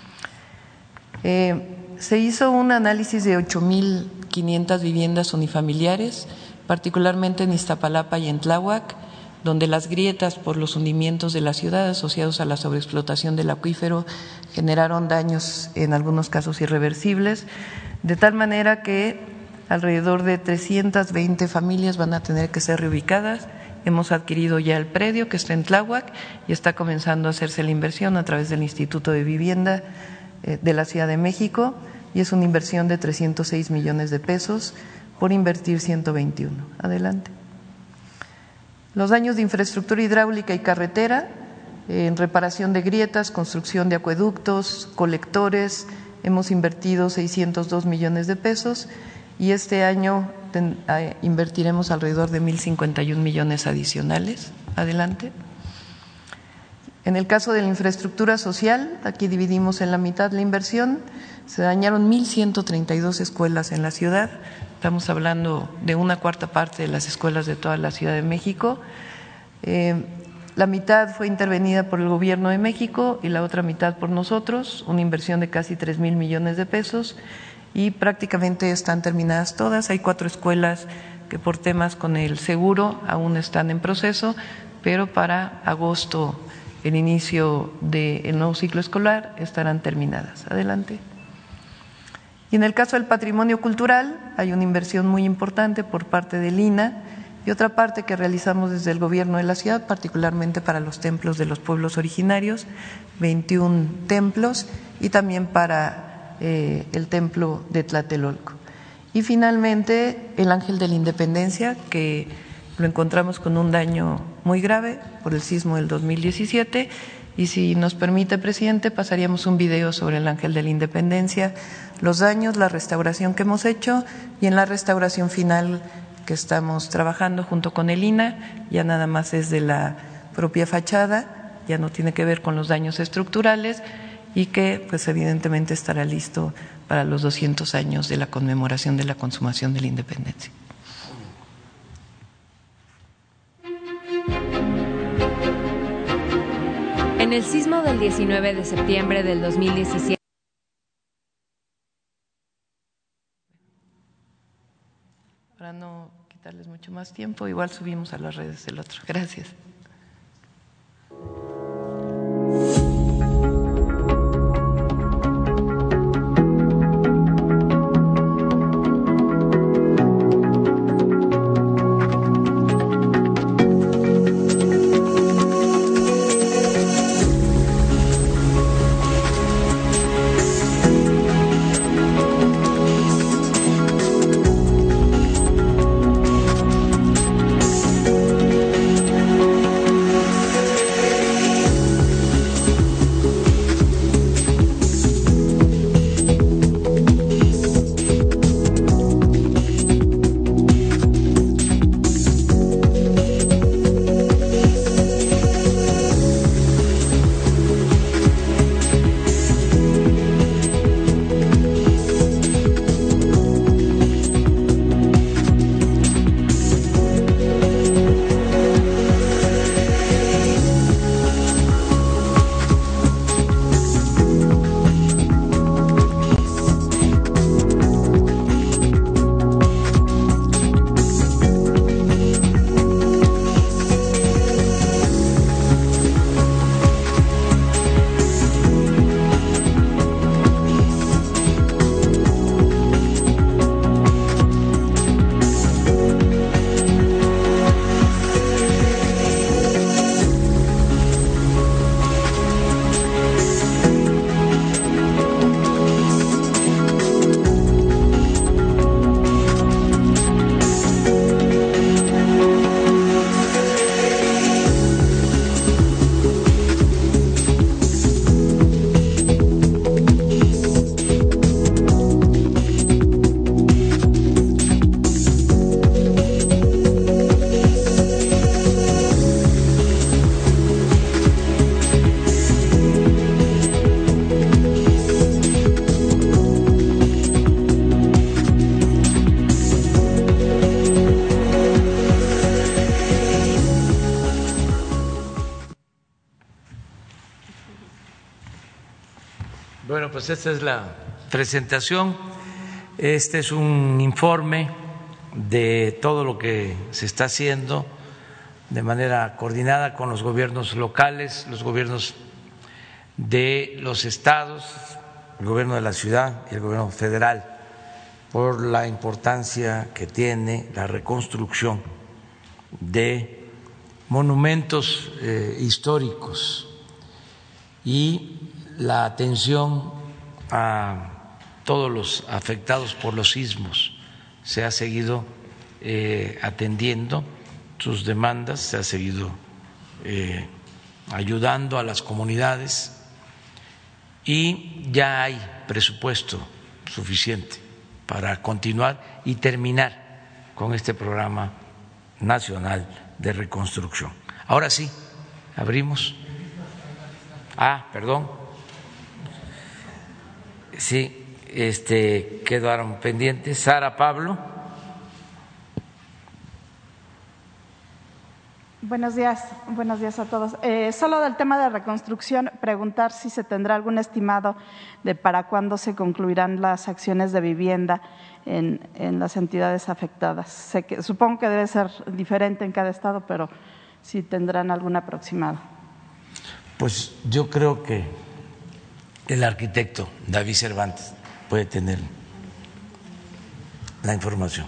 Eh, se hizo un análisis de ocho mil quinientas viviendas unifamiliares, particularmente en Iztapalapa y en Tláhuac, donde las grietas por los hundimientos de la ciudad asociados a la sobreexplotación del acuífero generaron daños en algunos casos irreversibles, de tal manera que alrededor de trescientas veinte familias van a tener que ser reubicadas. Hemos adquirido ya el predio que está en Tláhuac y está comenzando a hacerse la inversión a través del Instituto de Vivienda de la Ciudad de México, y es una inversión de trescientos seis millones de pesos por invertir ciento veintiuno. Adelante. Los daños de infraestructura hidráulica y carretera, en reparación de grietas, construcción de acueductos, colectores, hemos invertido seiscientos dos millones de pesos, y este año ten, eh, invertiremos alrededor de mil cincuenta y un millones adicionales. Adelante. En el caso de la infraestructura social, aquí dividimos en la mitad la inversión, se dañaron mil ciento treinta y dos escuelas en la ciudad. Estamos hablando de una cuarta parte de las escuelas de toda la Ciudad de México. Eh, la mitad fue intervenida por el Gobierno de México y la otra mitad por nosotros, una inversión de casi tres mil millones de pesos, y prácticamente están terminadas todas. Hay cuatro escuelas que por temas con el seguro aún están en proceso, pero para agosto, el inicio del nuevo ciclo escolar, estarán terminadas. Adelante. Y en el caso del patrimonio cultural, hay una inversión muy importante por parte del I N A y otra parte que realizamos desde el Gobierno de la ciudad, particularmente para los templos de los pueblos originarios, veintiún templos, y también para eh, el templo de Tlatelolco. Y finalmente, el Ángel de la Independencia, que lo encontramos con un daño muy grave por el sismo del dos mil diecisiete, y si nos permite, presidente, pasaríamos un video sobre el Ángel de la Independencia, los daños, la restauración que hemos hecho, y en la restauración final que estamos trabajando junto con el I N A, ya nada más es de la propia fachada, ya no tiene que ver con los daños estructurales, y que pues evidentemente estará listo para los doscientos años de la conmemoración de la consumación de la independencia. En el sismo del diecinueve de septiembre del dos mil diecisiete. Para no quitarles mucho más tiempo, igual subimos a las redes el otro. Gracias. Bueno, pues esta es la presentación. Este es un informe de todo lo que se está haciendo de manera coordinada con los gobiernos locales, los gobiernos de los estados, el gobierno de la ciudad y el gobierno federal, por la importancia que tiene la reconstrucción de monumentos eh, históricos y la atención a todos los afectados por los sismos. Se ha seguido eh, atendiendo sus demandas, se ha seguido eh, ayudando a las comunidades y ya hay presupuesto suficiente para continuar y terminar con este programa nacional de reconstrucción. Ahora sí, abrimos. Ah, perdón. Sí, este, quedaron pendientes. Sara Pablo. Buenos días, buenos días a todos. Eh, solo del tema de reconstrucción, preguntar si se tendrá algún estimado de para cuándo se concluirán las acciones de vivienda en, en las entidades afectadas. Sé que, supongo que debe ser diferente en cada estado, pero si tendrán algún aproximado. Pues yo creo que el arquitecto David Cervantes puede tener la información.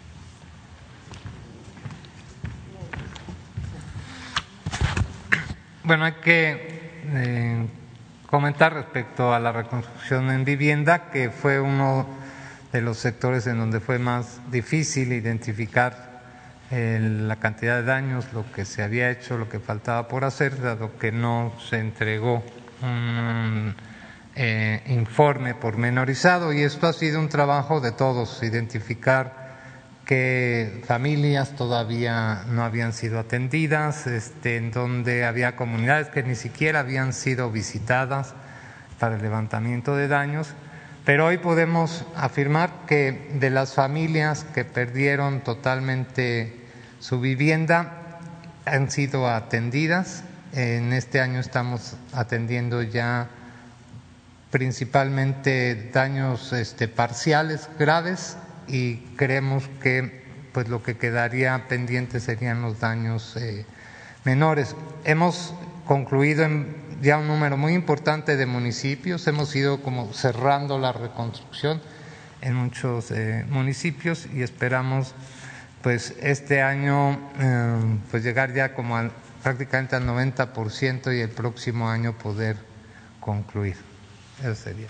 Bueno, hay que eh, comentar respecto a la reconstrucción en vivienda, que fue uno de los sectores en donde fue más difícil identificar eh, la cantidad de daños, lo que se había hecho, lo que faltaba por hacer, dado que no se entregó un eh, informe pormenorizado, y esto ha sido un trabajo de todos, identificar que familias todavía no habían sido atendidas, este, en donde había comunidades que ni siquiera habían sido visitadas para el levantamiento de daños, pero hoy podemos afirmar que de las familias que perdieron totalmente su vivienda han sido atendidas. En este año estamos atendiendo ya principalmente daños este, parciales graves, y creemos que pues lo que quedaría pendiente serían los daños eh, menores. Hemos concluido en ya un número muy importante de municipios, hemos ido como cerrando la reconstrucción en muchos eh, municipios y esperamos pues este año eh, pues llegar ya como al, prácticamente al noventa por ciento y el próximo año poder concluir. Eso sería.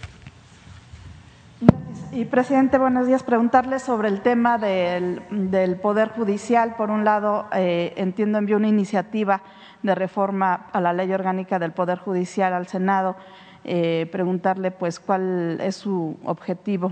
Y, presidente, buenos días. Preguntarle sobre el tema del, del Poder Judicial. Por un lado, eh, entiendo envió una iniciativa de reforma a la Ley Orgánica del Poder Judicial al Senado. Eh, preguntarle, pues, cuál es su objetivo.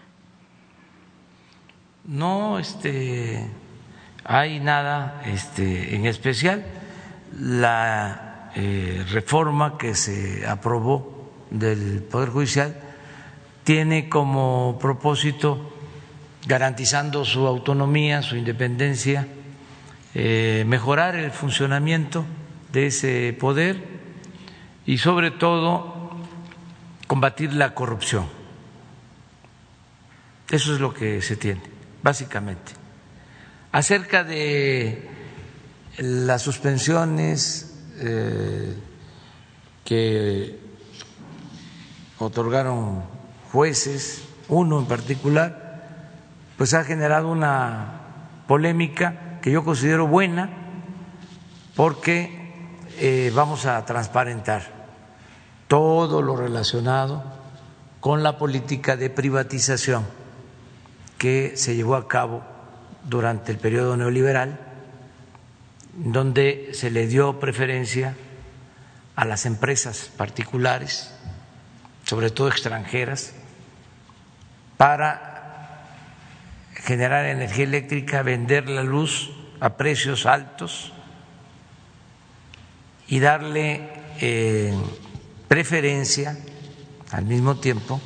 No, este, hay nada, este, en especial. La eh, reforma que se aprobó del Poder Judicial tiene como propósito, garantizando su autonomía, su independencia, eh, mejorar el funcionamiento de ese poder y sobre todo combatir la corrupción. Eso es lo que se tiene, básicamente. Acerca de las suspensiones eh, que otorgaron jueces, uno en particular, pues ha generado una polémica que yo considero buena, porque eh, vamos a transparentar todo lo relacionado con la política de privatización que se llevó a cabo durante el periodo neoliberal, donde se le dio preferencia a las empresas particulares, sobre todo extranjeras, para generar energía eléctrica, vender la luz a precios altos y darle eh, preferencia al mismo tiempo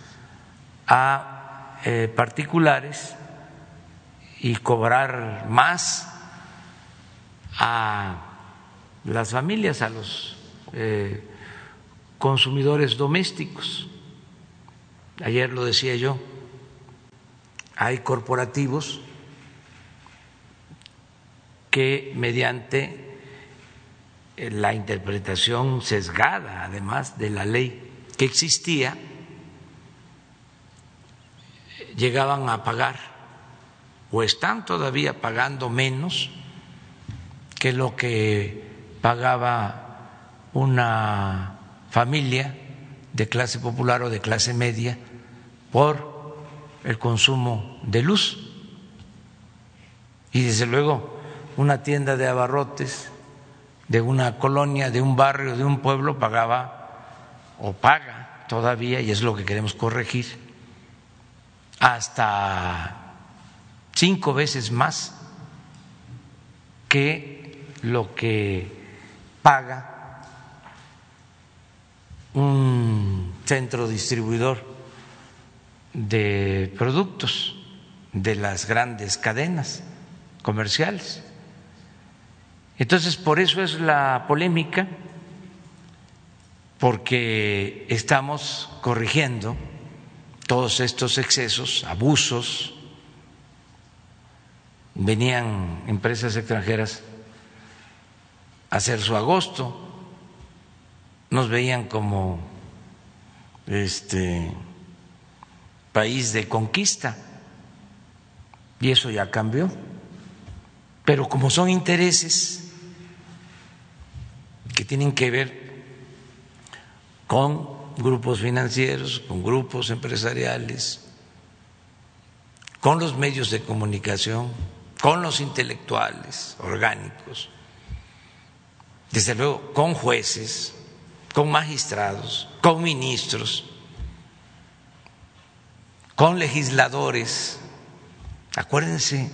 a eh, particulares y cobrar más a las familias, a los eh, consumidores domésticos. Ayer lo decía yo, hay corporativos que mediante la interpretación sesgada, además de la ley que existía, llegaban a pagar o están todavía pagando menos que lo que pagaba una familia de clase popular o de clase media por el consumo de luz. Y desde luego una tienda de abarrotes de una colonia, de un barrio, de un pueblo pagaba o paga todavía, y es lo que queremos corregir, hasta cinco veces más que lo que paga un centro distribuidor de productos de las grandes cadenas comerciales. Entonces, por eso es la polémica, porque estamos corrigiendo todos estos excesos, abusos. Venían empresas extranjeras a hacer su agosto, nos veían como este país de conquista, y eso ya cambió. Pero como son intereses que tienen que ver con grupos financieros, con grupos empresariales, con los medios de comunicación, con los intelectuales orgánicos, desde luego con jueces, con magistrados, con ministros, con legisladores. Acuérdense,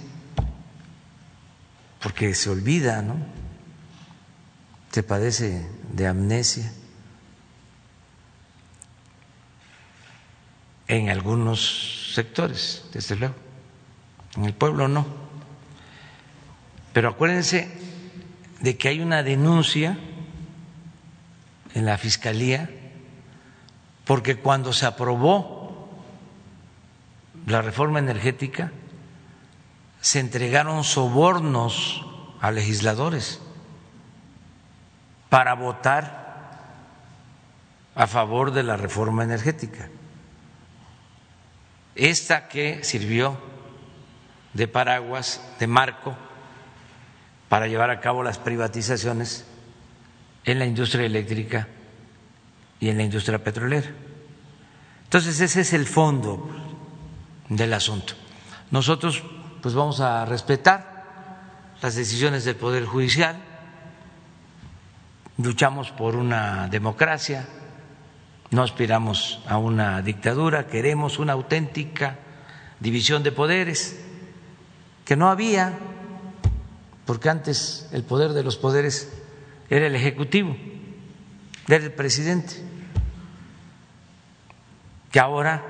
porque se olvida, ¿no? Se padece de amnesia en algunos sectores, desde luego, en el pueblo no. Pero acuérdense de que hay una denuncia en la Fiscalía porque cuando se aprobó la reforma energética se entregaron sobornos a legisladores para votar a favor de la reforma energética. Esta que sirvió de paraguas, de marco, para llevar a cabo las privatizaciones en la industria eléctrica y en la industria petrolera. Entonces, ese es el fondo del asunto. Nosotros pues vamos a respetar las decisiones del Poder Judicial, luchamos por una democracia, no aspiramos a una dictadura, queremos una auténtica división de poderes, que no había, porque antes el poder de los poderes era el Ejecutivo, era el presidente, que ahora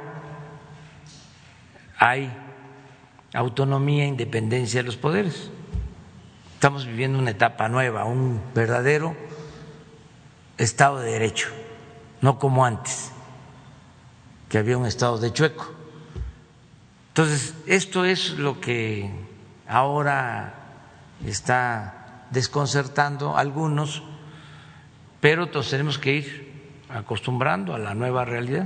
hay autonomía e independencia de los poderes. Estamos viviendo una etapa nueva, un verdadero Estado de Derecho, no como antes, que había un Estado de chueco. Entonces, esto es lo que ahora está desconcertando a algunos, pero todos tenemos que ir acostumbrando a la nueva realidad.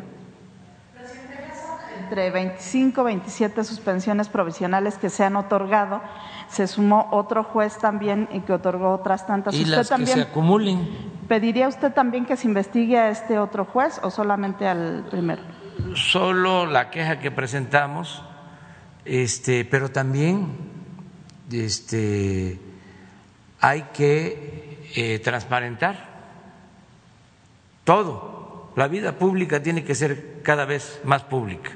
Entre veinticinco, veintisiete suspensiones provisionales que se han otorgado, se sumó otro juez también y que otorgó otras tantas. Y ¿Usted las también que se acumulen. ¿Pediría usted también que se investigue a este otro juez o solamente al primero? Solo la queja que presentamos, este, pero también este, hay que eh, transparentar todo. La vida pública tiene que ser cada vez más pública.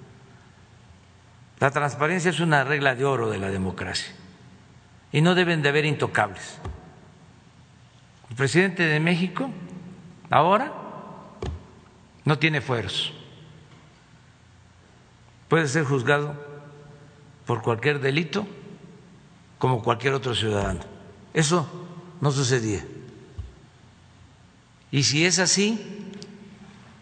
La transparencia es una regla de oro de la democracia y no deben de haber intocables. El presidente de México ahora no tiene fueros, puede ser juzgado por cualquier delito como cualquier otro ciudadano. Eso no sucedía. Y si es así,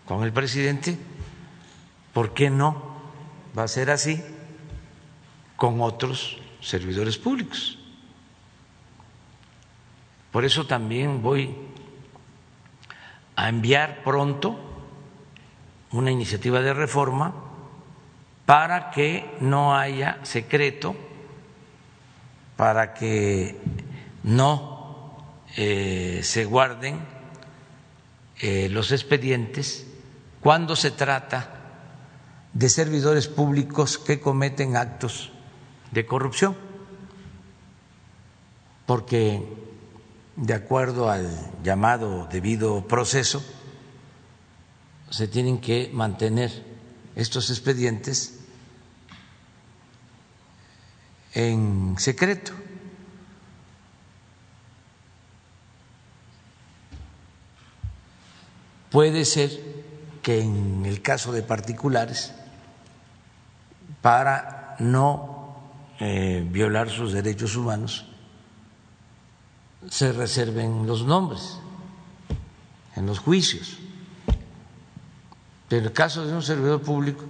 con el presidente por qué no va a ser así con otros servidores públicos. Por eso también voy a enviar pronto una iniciativa de reforma para que no haya secreto, para que no eh, se guarden eh, los expedientes cuando se trata de servidores públicos que cometen actos de corrupción, porque de acuerdo al llamado debido proceso se tienen que mantener estos expedientes en secreto. Puede ser que en el caso de particulares, para no eh, violar sus derechos humanos, se reserven los nombres en los juicios. Pero en el caso de un servidor público,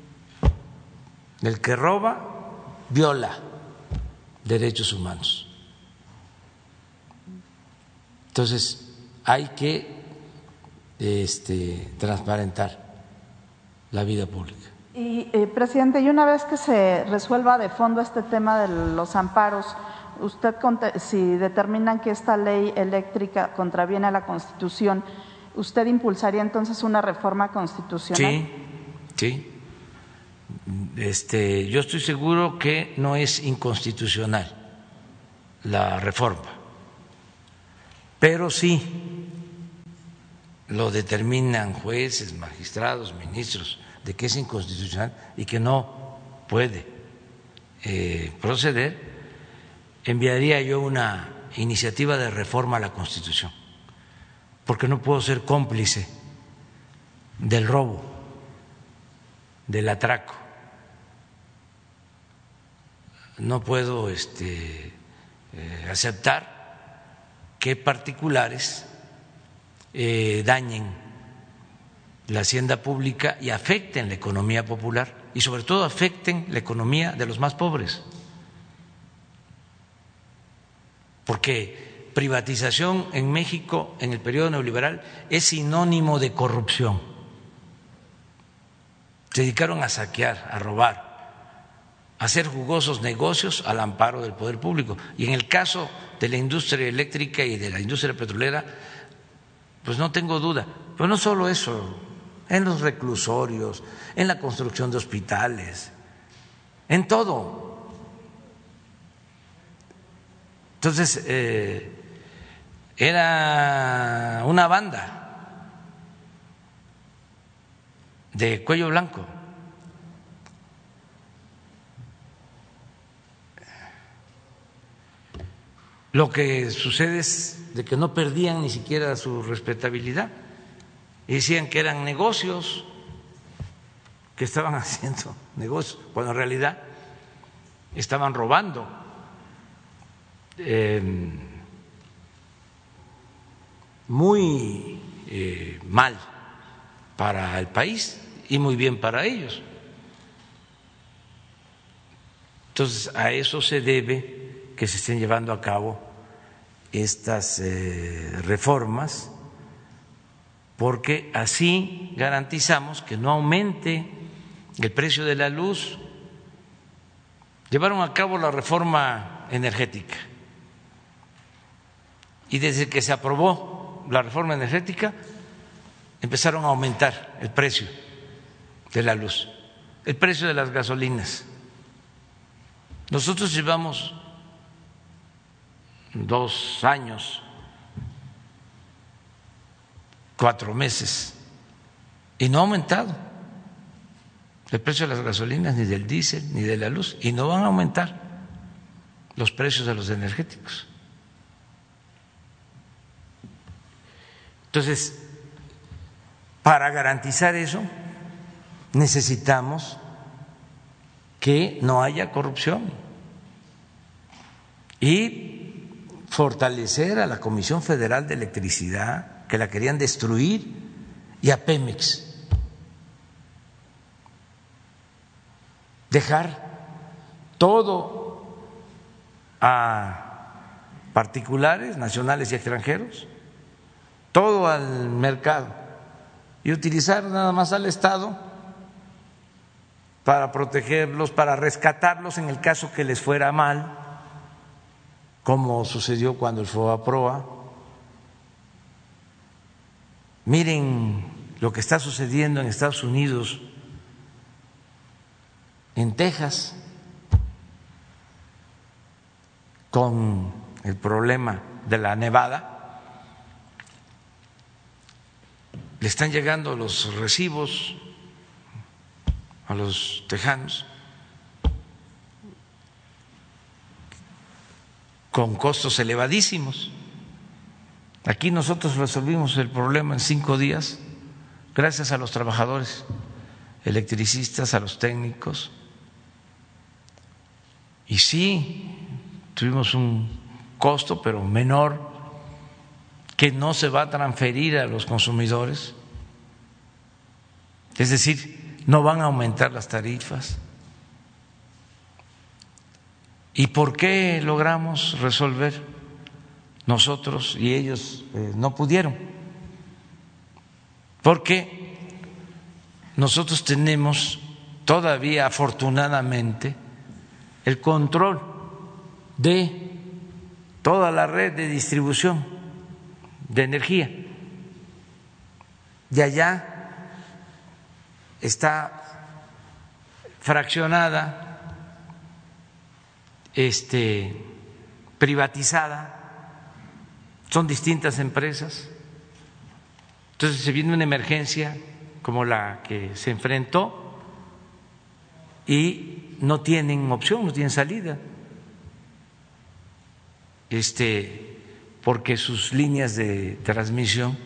el que roba viola derechos humanos. Entonces hay que este, transparentar la vida pública. Y, eh, presidente, y una vez que se resuelva de fondo este tema de los amparos, usted, si determinan que esta ley eléctrica contraviene a la Constitución, ¿usted impulsaría entonces una reforma constitucional? Sí, sí. Este, yo estoy seguro que no es inconstitucional la reforma, pero sí lo determinan jueces, magistrados, ministros, de que es inconstitucional y que no puede eh, proceder, enviaría yo una iniciativa de reforma a la Constitución, porque no puedo ser cómplice del robo, del atraco, no puedo este, eh, aceptar que particulares eh, dañen la hacienda pública y afecten la economía popular y sobre todo afecten la economía de los más pobres, porque privatización en México en el periodo neoliberal es sinónimo de corrupción. Se dedicaron a saquear, a robar, a hacer jugosos negocios al amparo del poder público. Y en el caso de la industria eléctrica y de la industria petrolera, pues no tengo duda. Pero no solo eso, en los reclusorios, en la construcción de hospitales, en todo. Entonces, eh, era una banda de cuello blanco. Lo que sucede es de que no perdían ni siquiera su respetabilidad y decían que eran negocios, que estaban haciendo negocios, cuando en realidad estaban robando. Eh, muy eh, mal para el país y muy bien para ellos. Entonces, a eso se debe que se estén llevando a cabo estas eh, reformas, porque así garantizamos que no aumente el precio de la luz. Llevaron a cabo la reforma energética y desde que se aprobó la reforma energética empezaron a aumentar el precio de la luz, el precio de las gasolinas. Nosotros llevamos dos años, cuatro meses y no ha aumentado el precio de las gasolinas, ni del diésel, ni de la luz, y no van a aumentar los precios de los energéticos. Entonces, para garantizar eso, necesitamos que no haya corrupción y fortalecer a la Comisión Federal de Electricidad, que la querían destruir, y a Pemex, dejar todo a particulares, nacionales y extranjeros, todo al mercado y utilizar nada más al Estado para protegerlos, para rescatarlos en el caso que les fuera mal, como sucedió cuando el FOBAPROA. Miren lo que está sucediendo en Estados Unidos, en Texas, con el problema de la nevada. Le están llegando los recibos a los tejanos con costos elevadísimos. Aquí nosotros resolvimos el problema en cinco días gracias a los trabajadores electricistas, a los técnicos. Y sí, tuvimos un costo, pero menor, que no se va a transferir a los consumidores. Es decir, no van a aumentar las tarifas. ¿Y por qué logramos resolver nosotros y ellos eh, no pudieron? Porque nosotros tenemos todavía, afortunadamente, el control de toda la red de distribución de energía. Y allá está fraccionada, este, privatizada, son distintas empresas. Entonces se viene una emergencia como la que se enfrentó y no tienen opción, no tienen salida, este, porque sus líneas de transmisión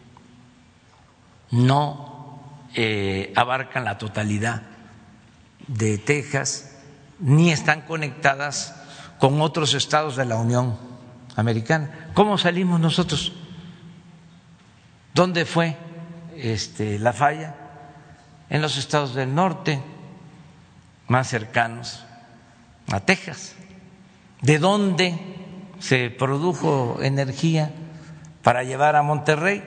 no eh, abarcan la totalidad de Texas, ni están conectadas con otros estados de la Unión Americana. ¿Cómo salimos nosotros? ¿Dónde fue este, la falla? En los estados del norte, más cercanos a Texas. ¿De dónde se produjo energía para llevar a Monterrey?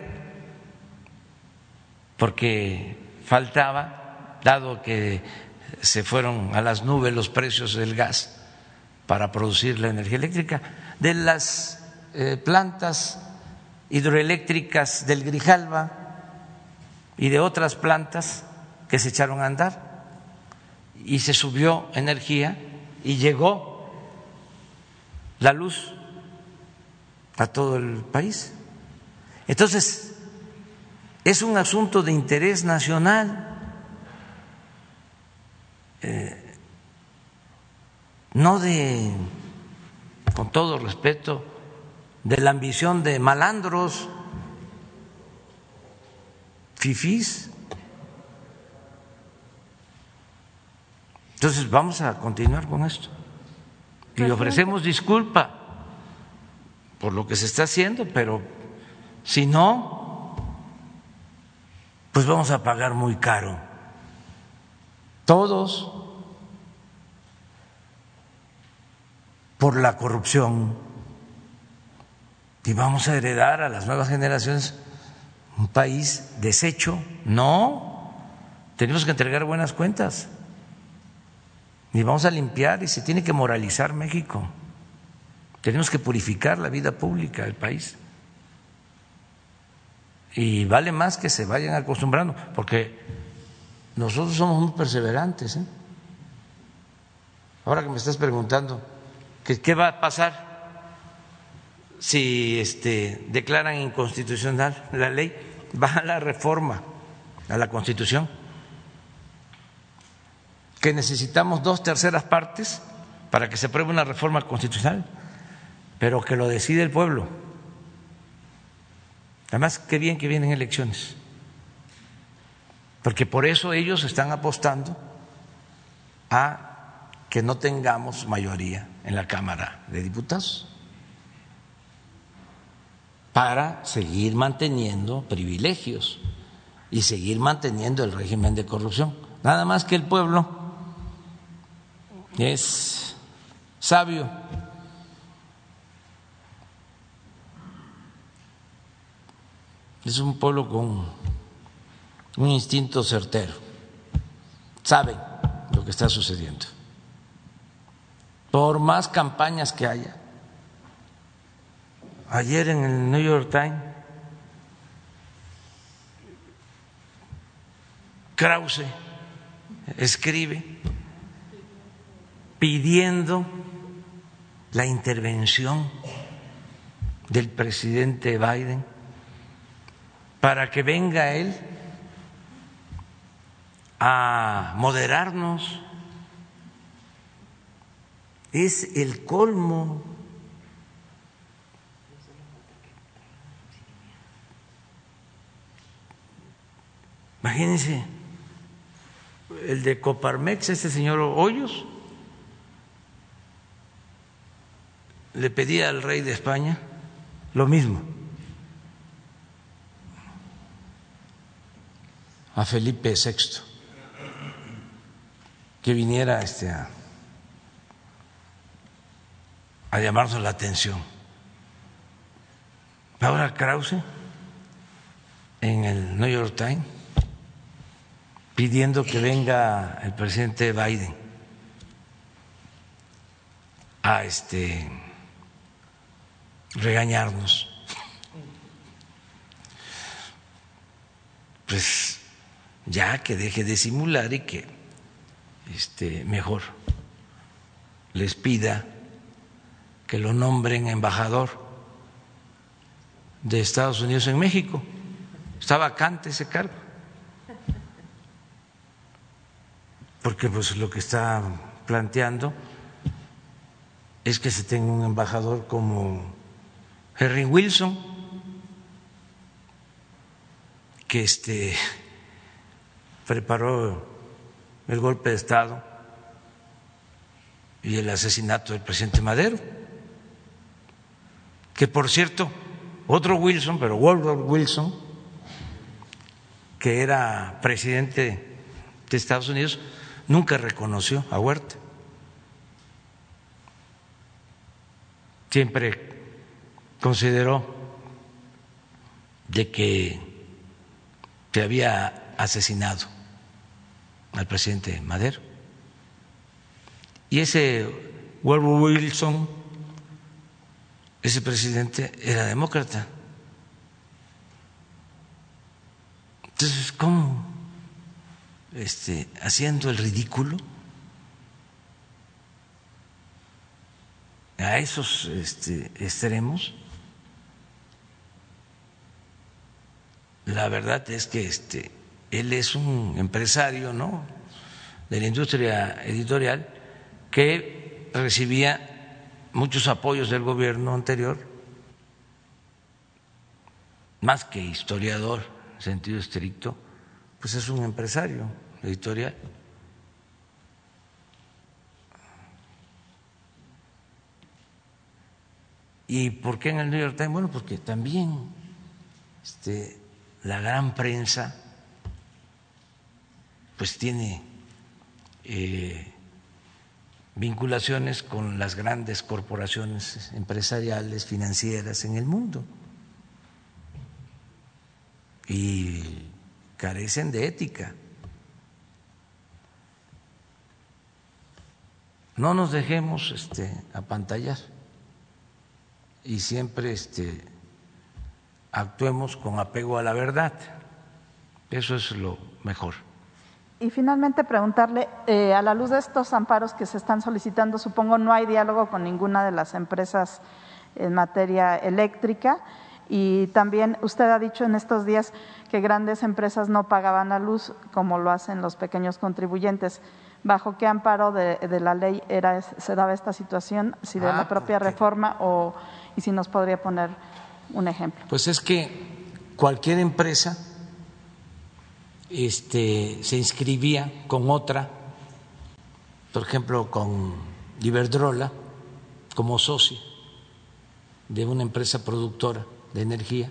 Porque faltaba, dado que se fueron a las nubes los precios del gas para producir la energía eléctrica, de las eh, plantas hidroeléctricas del Grijalva y de otras plantas que se echaron a andar y se subió energía y llegó la luz a todo el país. Entonces, es un asunto de interés nacional. Eh, no de, con todo respeto, de la ambición de malandros, fifís. Entonces vamos a continuar con esto y ofrecemos disculpa por lo que se está haciendo, pero si no, pues vamos a pagar muy caro todos por la corrupción y vamos a heredar a las nuevas generaciones un país deshecho. No, tenemos que entregar buenas cuentas y vamos a limpiar, y se tiene que moralizar México. Tenemos que purificar la vida pública del país y vale más que se vayan acostumbrando, porque nosotros somos muy perseverantes, ¿eh? Ahora que me estás preguntando que qué va a pasar si este, declaran inconstitucional la ley, va a la reforma a la Constitución, que necesitamos dos terceras partes para que se apruebe una reforma constitucional, pero que lo decide el pueblo. Además, qué bien que vienen elecciones, porque por eso ellos están apostando a que no tengamos mayoría en la Cámara de Diputados para seguir manteniendo privilegios y seguir manteniendo el régimen de corrupción. Nada más que el pueblo es sabio. Es un pueblo con un instinto certero. Saben lo que está sucediendo. Por más campañas que haya. Ayer en el New York Times, Krause escribe pidiendo la intervención del presidente Biden para que venga él a moderarnos. Es el colmo. Imagínense, el de Coparmex, este señor Hoyos, le pedía al rey de España lo mismo, a Felipe sexto, que viniera este a, a llamarnos la atención. Ahora Krause en el New York Times pidiendo que venga el presidente Biden a este regañarnos. Pues ya que deje de simular y que este mejor les pida que lo nombren embajador de Estados Unidos en México. Está vacante ese cargo. Porque pues lo que está planteando es que se tenga un embajador como Henry Wilson, que este preparó el golpe de Estado y el asesinato del presidente Madero, que por cierto, otro Wilson, pero Woodrow Wilson, que era presidente de Estados Unidos, nunca reconoció a Huerta. Siempre consideró de que se había asesinado al presidente Madero. Y ese Woodrow Wilson, ese presidente, era demócrata. Entonces, ¿cómo? Este, haciendo el ridículo a esos este, extremos. La verdad es que este, él es un empresario, ¿no?, de la industria editorial que recibía muchos apoyos del gobierno anterior, más que historiador en sentido estricto, pues es un empresario editorial. ¿Y por qué en el New York Times? Bueno, porque también este, la gran prensa pues tiene eh, vinculaciones con las grandes corporaciones empresariales, financieras en el mundo, y carecen de ética. No nos dejemos este, apantallar y siempre este, actuemos con apego a la verdad. Eso es lo mejor. Y finalmente preguntarle, eh, a la luz de estos amparos que se están solicitando, supongo no hay diálogo con ninguna de las empresas en materia eléctrica, y también usted ha dicho en estos días que grandes empresas no pagaban la luz como lo hacen los pequeños contribuyentes. ¿Bajo qué amparo de, de la ley era, se daba esta situación? ¿Si de ah, la propia porque... reforma o y si nos podría poner un ejemplo? Pues es que cualquier empresa este, se inscribía con otra, por ejemplo con Iberdrola, como socio de una empresa productora de energía,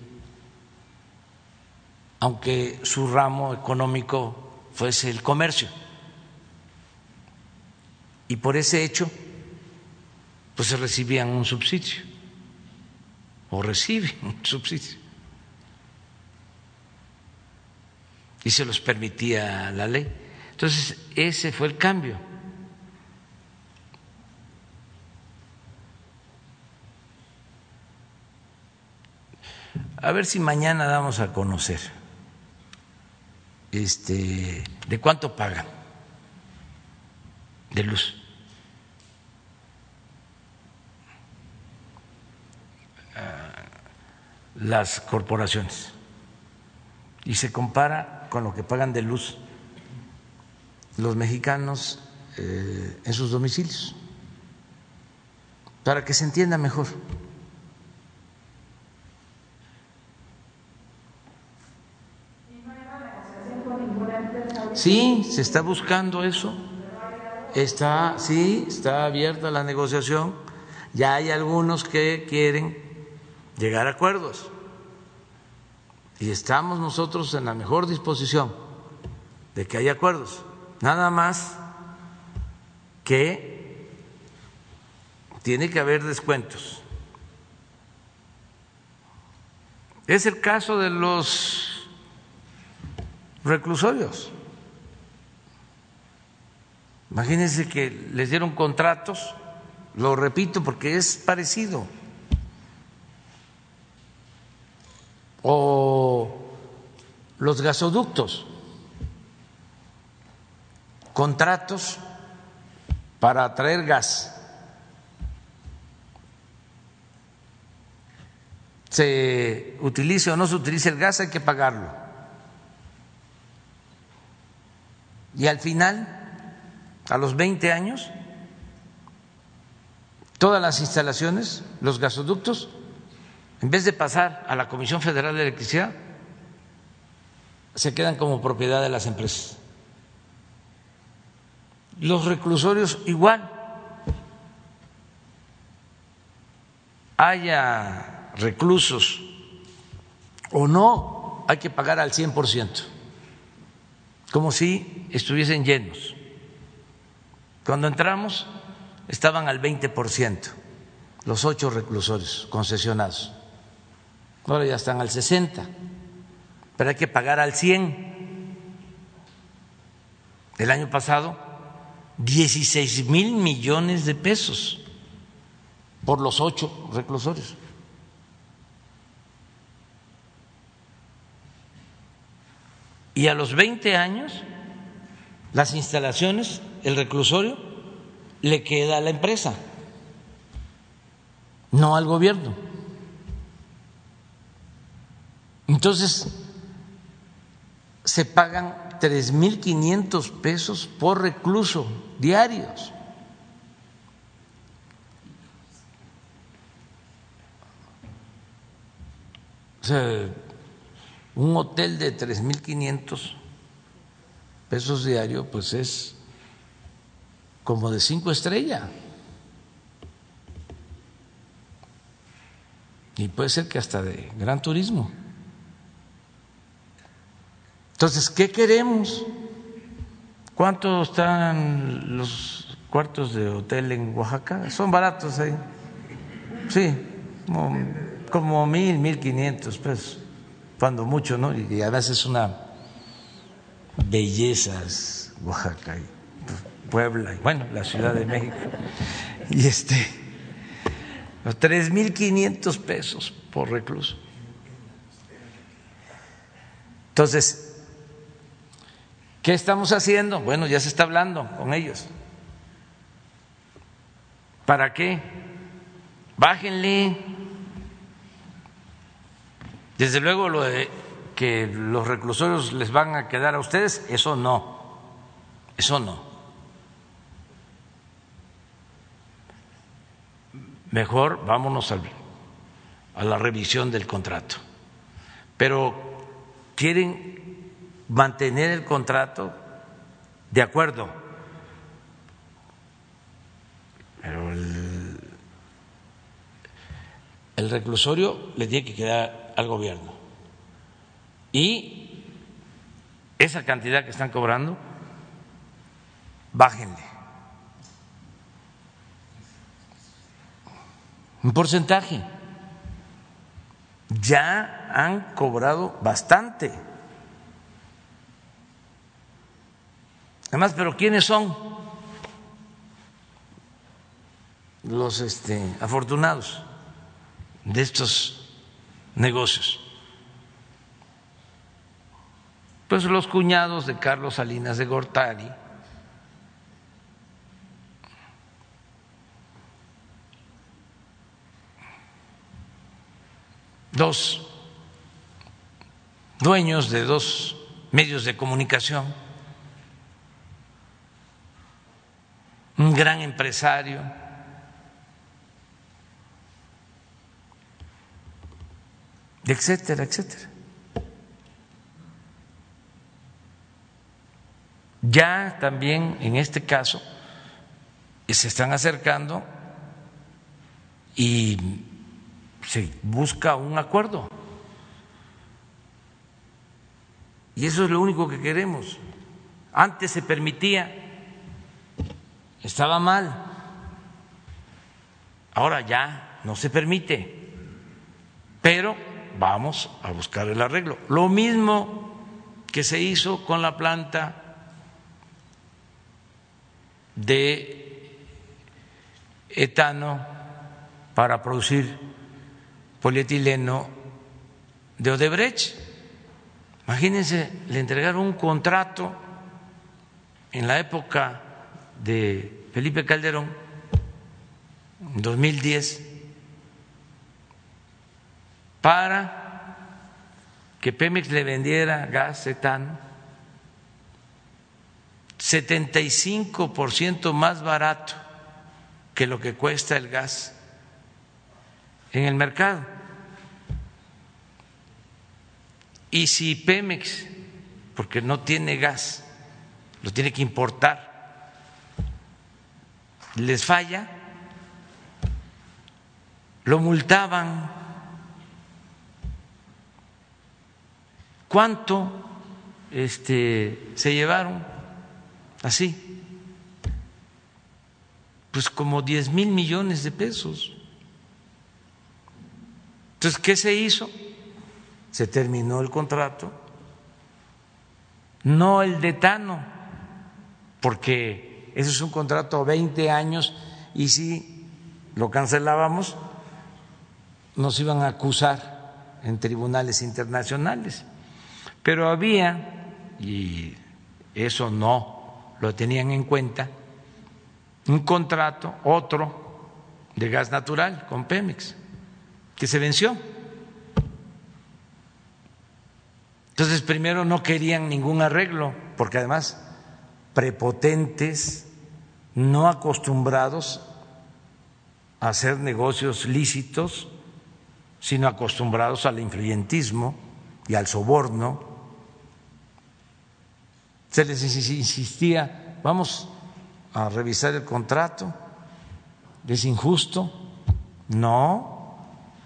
aunque su ramo económico fuese el comercio. y por ese hecho pues recibían un subsidio o reciben un subsidio y se los permitía la ley. Entonces ese fue el cambio. A ver si mañana damos a conocer este de cuánto pagan de luz. Las corporaciones y se compara con lo que pagan de luz los mexicanos eh, en sus domicilios para que se entienda mejor. Sí, se está buscando eso. Está, sí, está abierta la negociación. Ya hay algunos que quieren llegar a acuerdos y estamos nosotros en la mejor disposición de que haya acuerdos. Nada más que tiene que haber descuentos. Es el caso de los reclusorios. Imagínense que les dieron contratos, lo repito porque es parecido, o los gasoductos, contratos para traer gas. Se utilice o no se utilice el gas, hay que pagarlo. Y al final, a los veinte años, todas las instalaciones, los gasoductos, en vez de pasar a la Comisión Federal de Electricidad, se quedan como propiedad de las empresas. Los reclusorios igual. Haya reclusos o no, hay que pagar al cien por ciento, como si estuviesen llenos. Cuando entramos estaban al veinte por ciento los ocho reclusorios concesionados. Ahora ya están al sesenta por ciento, pero hay que pagar al cien por ciento. El año pasado, dieciséis mil millones de pesos por los ocho reclusorios. Y a los veinte años, las instalaciones, el reclusorio, le queda a la empresa, no al gobierno. Entonces, se pagan tres mil quinientos pesos por recluso diarios. O sea, un hotel de tres mil quinientos pesos diarios, pues es como de cinco estrellas. Y puede ser que hasta de gran turismo. Entonces, ¿qué queremos? ¿Cuánto están los cuartos de hotel en Oaxaca? Son baratos ahí. Sí, como, como mil, mil quinientos pesos, cuando mucho, ¿no? Y además es una belleza Oaxaca, y Puebla, y bueno, la Ciudad de México. Y este, los tres mil quinientos pesos por recluso. Entonces, ¿qué estamos haciendo? Bueno, ya se está hablando con ellos. ¿Para qué? Bájenle. Desde luego lo de que los reclusorios les van a quedar a ustedes, eso no, eso no. Mejor vámonos a, a la revisión del contrato. Pero quieren mantener el contrato, de acuerdo, pero el, el reclusorio le tiene que quedar al gobierno y esa cantidad que están cobrando, bájenle, un porcentaje. Ya han cobrado bastante. Además, ¿pero quiénes son los este, afortunados de estos negocios? Pues los cuñados de Carlos Salinas de Gortari, dos dueños de dos medios de comunicación, un gran empresario, etcétera, etcétera. Ya también en este caso se están acercando y se busca un acuerdo. Y eso es lo único que queremos. Antes se permitía, estaba mal, ahora ya no se permite, pero vamos a buscar el arreglo. Lo mismo que se hizo con la planta de etano para producir polietileno de Odebrecht. Imagínense, le entregaron un contrato en la época de Felipe Calderón, en dos mil diez, para que Pemex le vendiera gas etano setenta y cinco por ciento más barato que lo que cuesta el gas en el mercado. Y si Pemex, porque no tiene gas, lo tiene que importar, les falla, lo multaban. ¿Cuánto este, se llevaron? Así, pues como diez mil millones de pesos. Entonces, ¿qué se hizo? Se terminó el contrato, no el de etano, porque ese es un contrato a veinte años y si lo cancelábamos nos iban a acusar en tribunales internacionales. Pero había, y eso no lo tenían en cuenta, un contrato, otro, de gas natural con Pemex, que se venció. Entonces, primero no querían ningún arreglo, porque además prepotentes, no acostumbrados a hacer negocios lícitos, sino acostumbrados al influyentismo y al soborno. Se les insistía, vamos a revisar el contrato, es injusto. No,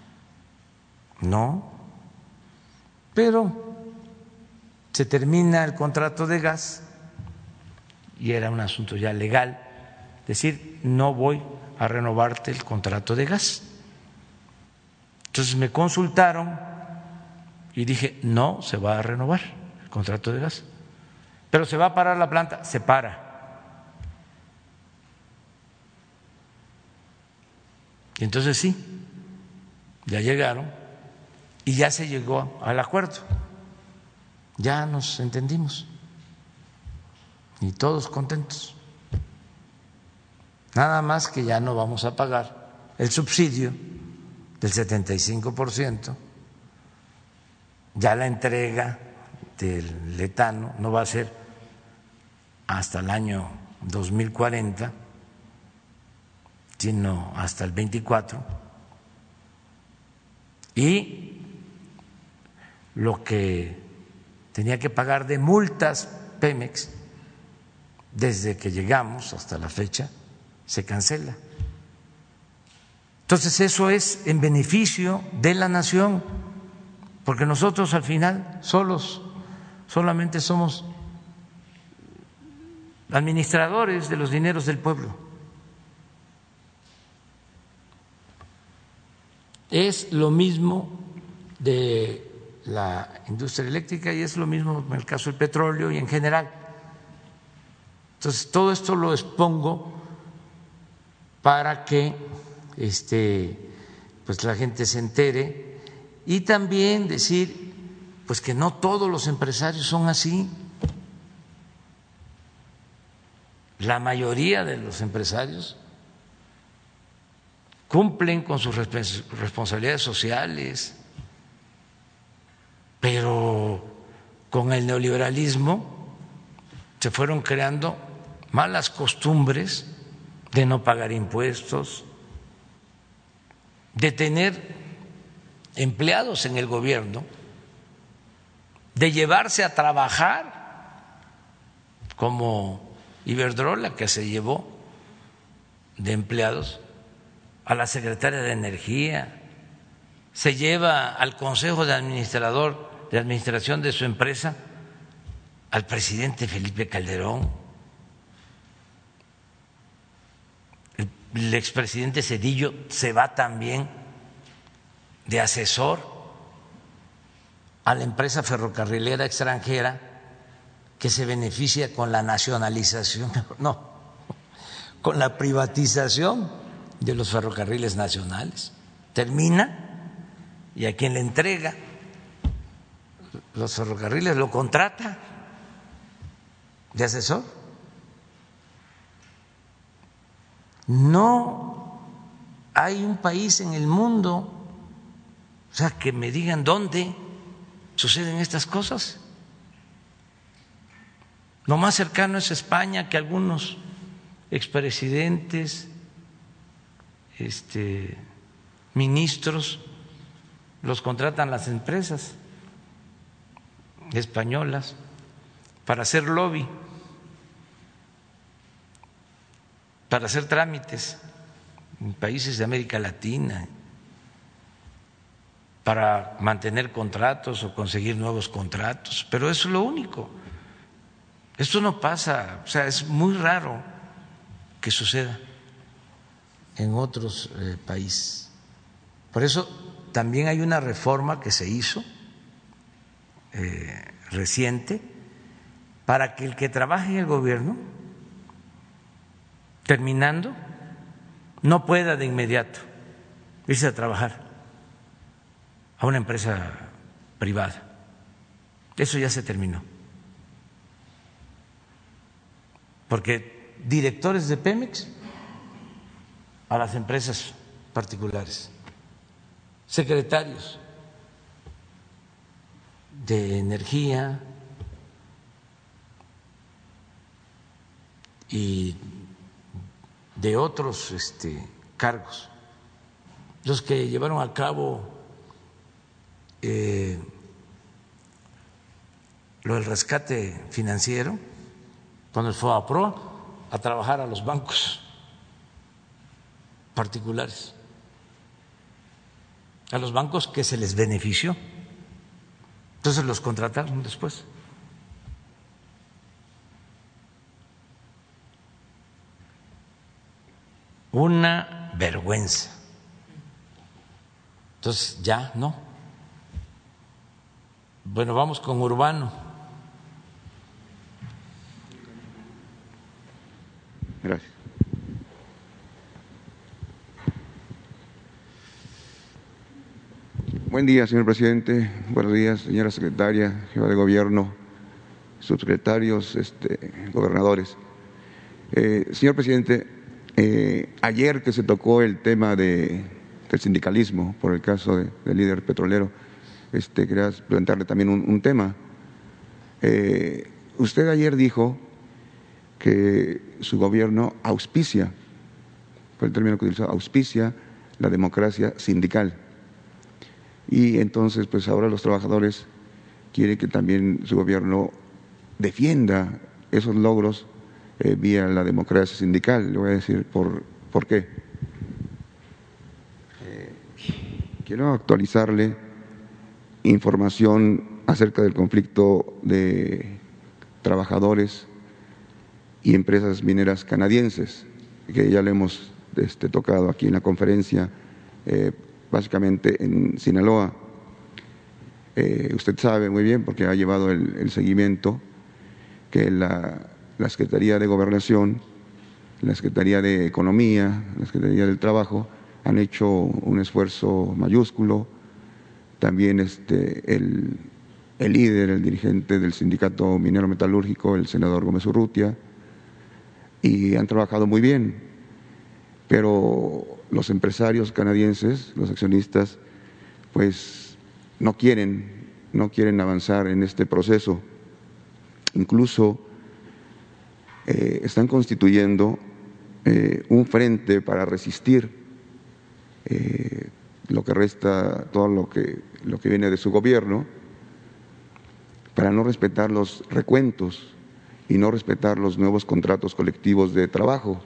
no, pero se termina el contrato de gas y era un asunto ya legal, decir, no voy a renovarte el contrato de gas. Entonces me consultaron y dije, no se va a renovar el contrato de gas. Pero se va a parar la planta, se para. Y entonces sí, ya llegaron y ya se llegó al acuerdo. Ya nos entendimos y todos contentos. Nada más que ya no vamos a pagar el subsidio del setenta y cinco por ciento, ya la entrega del etano no va a ser hasta el año dos mil cuarenta, sino hasta el veinticuatro, y lo que tenía que pagar de multas Pemex desde que llegamos hasta la fecha se cancela. Entonces eso es en beneficio de la nación, porque nosotros al final solos solamente somos administradores de los dineros del pueblo. Es lo mismo de la industria eléctrica y es lo mismo en el caso del petróleo y en general. Entonces, todo esto lo expongo para que este, pues la gente se entere y también decir pues que no todos los empresarios son así. La mayoría de los empresarios cumplen con sus responsabilidades sociales, pero con el neoliberalismo se fueron creando malas costumbres de no pagar impuestos, de tener empleados en el gobierno, de llevarse a trabajar como Iberdrola, que se llevó de empleados a la secretaria de Energía, se lleva al consejo de administrador de administración de su empresa al presidente Felipe Calderón, el expresidente Zedillo se va también de asesor a la empresa ferrocarrilera extranjera que se beneficia con la nacionalización, no, con la privatización de los ferrocarriles nacionales. Termina y a quien le entrega los ferrocarriles lo contrata de asesor. No hay un país en el mundo, o sea, que me digan dónde suceden estas cosas. Lo más cercano es España, que algunos expresidentes, este, ministros, los contratan las empresas españolas para hacer lobby, para hacer trámites en países de América Latina, para mantener contratos o conseguir nuevos contratos, pero eso es lo único. Esto no pasa, o sea, es muy raro que suceda en otros eh, países. Por eso también hay una reforma que se hizo eh, reciente para que el que trabaje en el gobierno, terminando, no pueda de inmediato irse a trabajar a una empresa privada. Eso ya se terminó. Porque directores de Pemex a las empresas particulares, secretarios de energía y de otros este, cargos, los que llevaron a cabo eh, lo del rescate financiero, cuando el FOBAPROA a trabajar a los bancos particulares, a los bancos que se les benefició, entonces los contrataron después. Una vergüenza. Entonces ya no. Bueno, vamos con Urbano. Gracias. Buen día, señor presidente. Buenos días, señora secretaria, jefa de gobierno, subsecretarios, este, gobernadores. Eh, señor presidente, eh, ayer que se tocó el tema de, del sindicalismo por el caso de, del líder petrolero, este, quería plantearle también un, un tema. Eh, usted ayer dijo que su gobierno auspicia, fue el término que utilizó, auspicia la democracia sindical. Y entonces, pues ahora los trabajadores quieren que también su gobierno defienda esos logros eh, vía la democracia sindical. Le voy a decir por, por qué. Eh, quiero actualizarle información acerca del conflicto de trabajadores y empresas mineras canadienses, que ya le hemos este, tocado aquí en la conferencia eh, básicamente en Sinaloa. Eh, usted sabe muy bien, porque ha llevado el, el seguimiento, que la, la Secretaría de Gobernación, la Secretaría de Economía, la Secretaría del Trabajo han hecho un esfuerzo mayúsculo. También este, el, el líder, el dirigente del Sindicato Minero Metalúrgico, el senador Gómez Urrutia, y han trabajado muy bien. Pero los empresarios canadienses, los accionistas, pues no quieren, no quieren avanzar en este proceso. Incluso eh, están constituyendo eh, un frente para resistir eh, lo que resta, todo lo que, lo que viene de su gobierno, para no respetar los recuentos y no respetar los nuevos contratos colectivos de trabajo.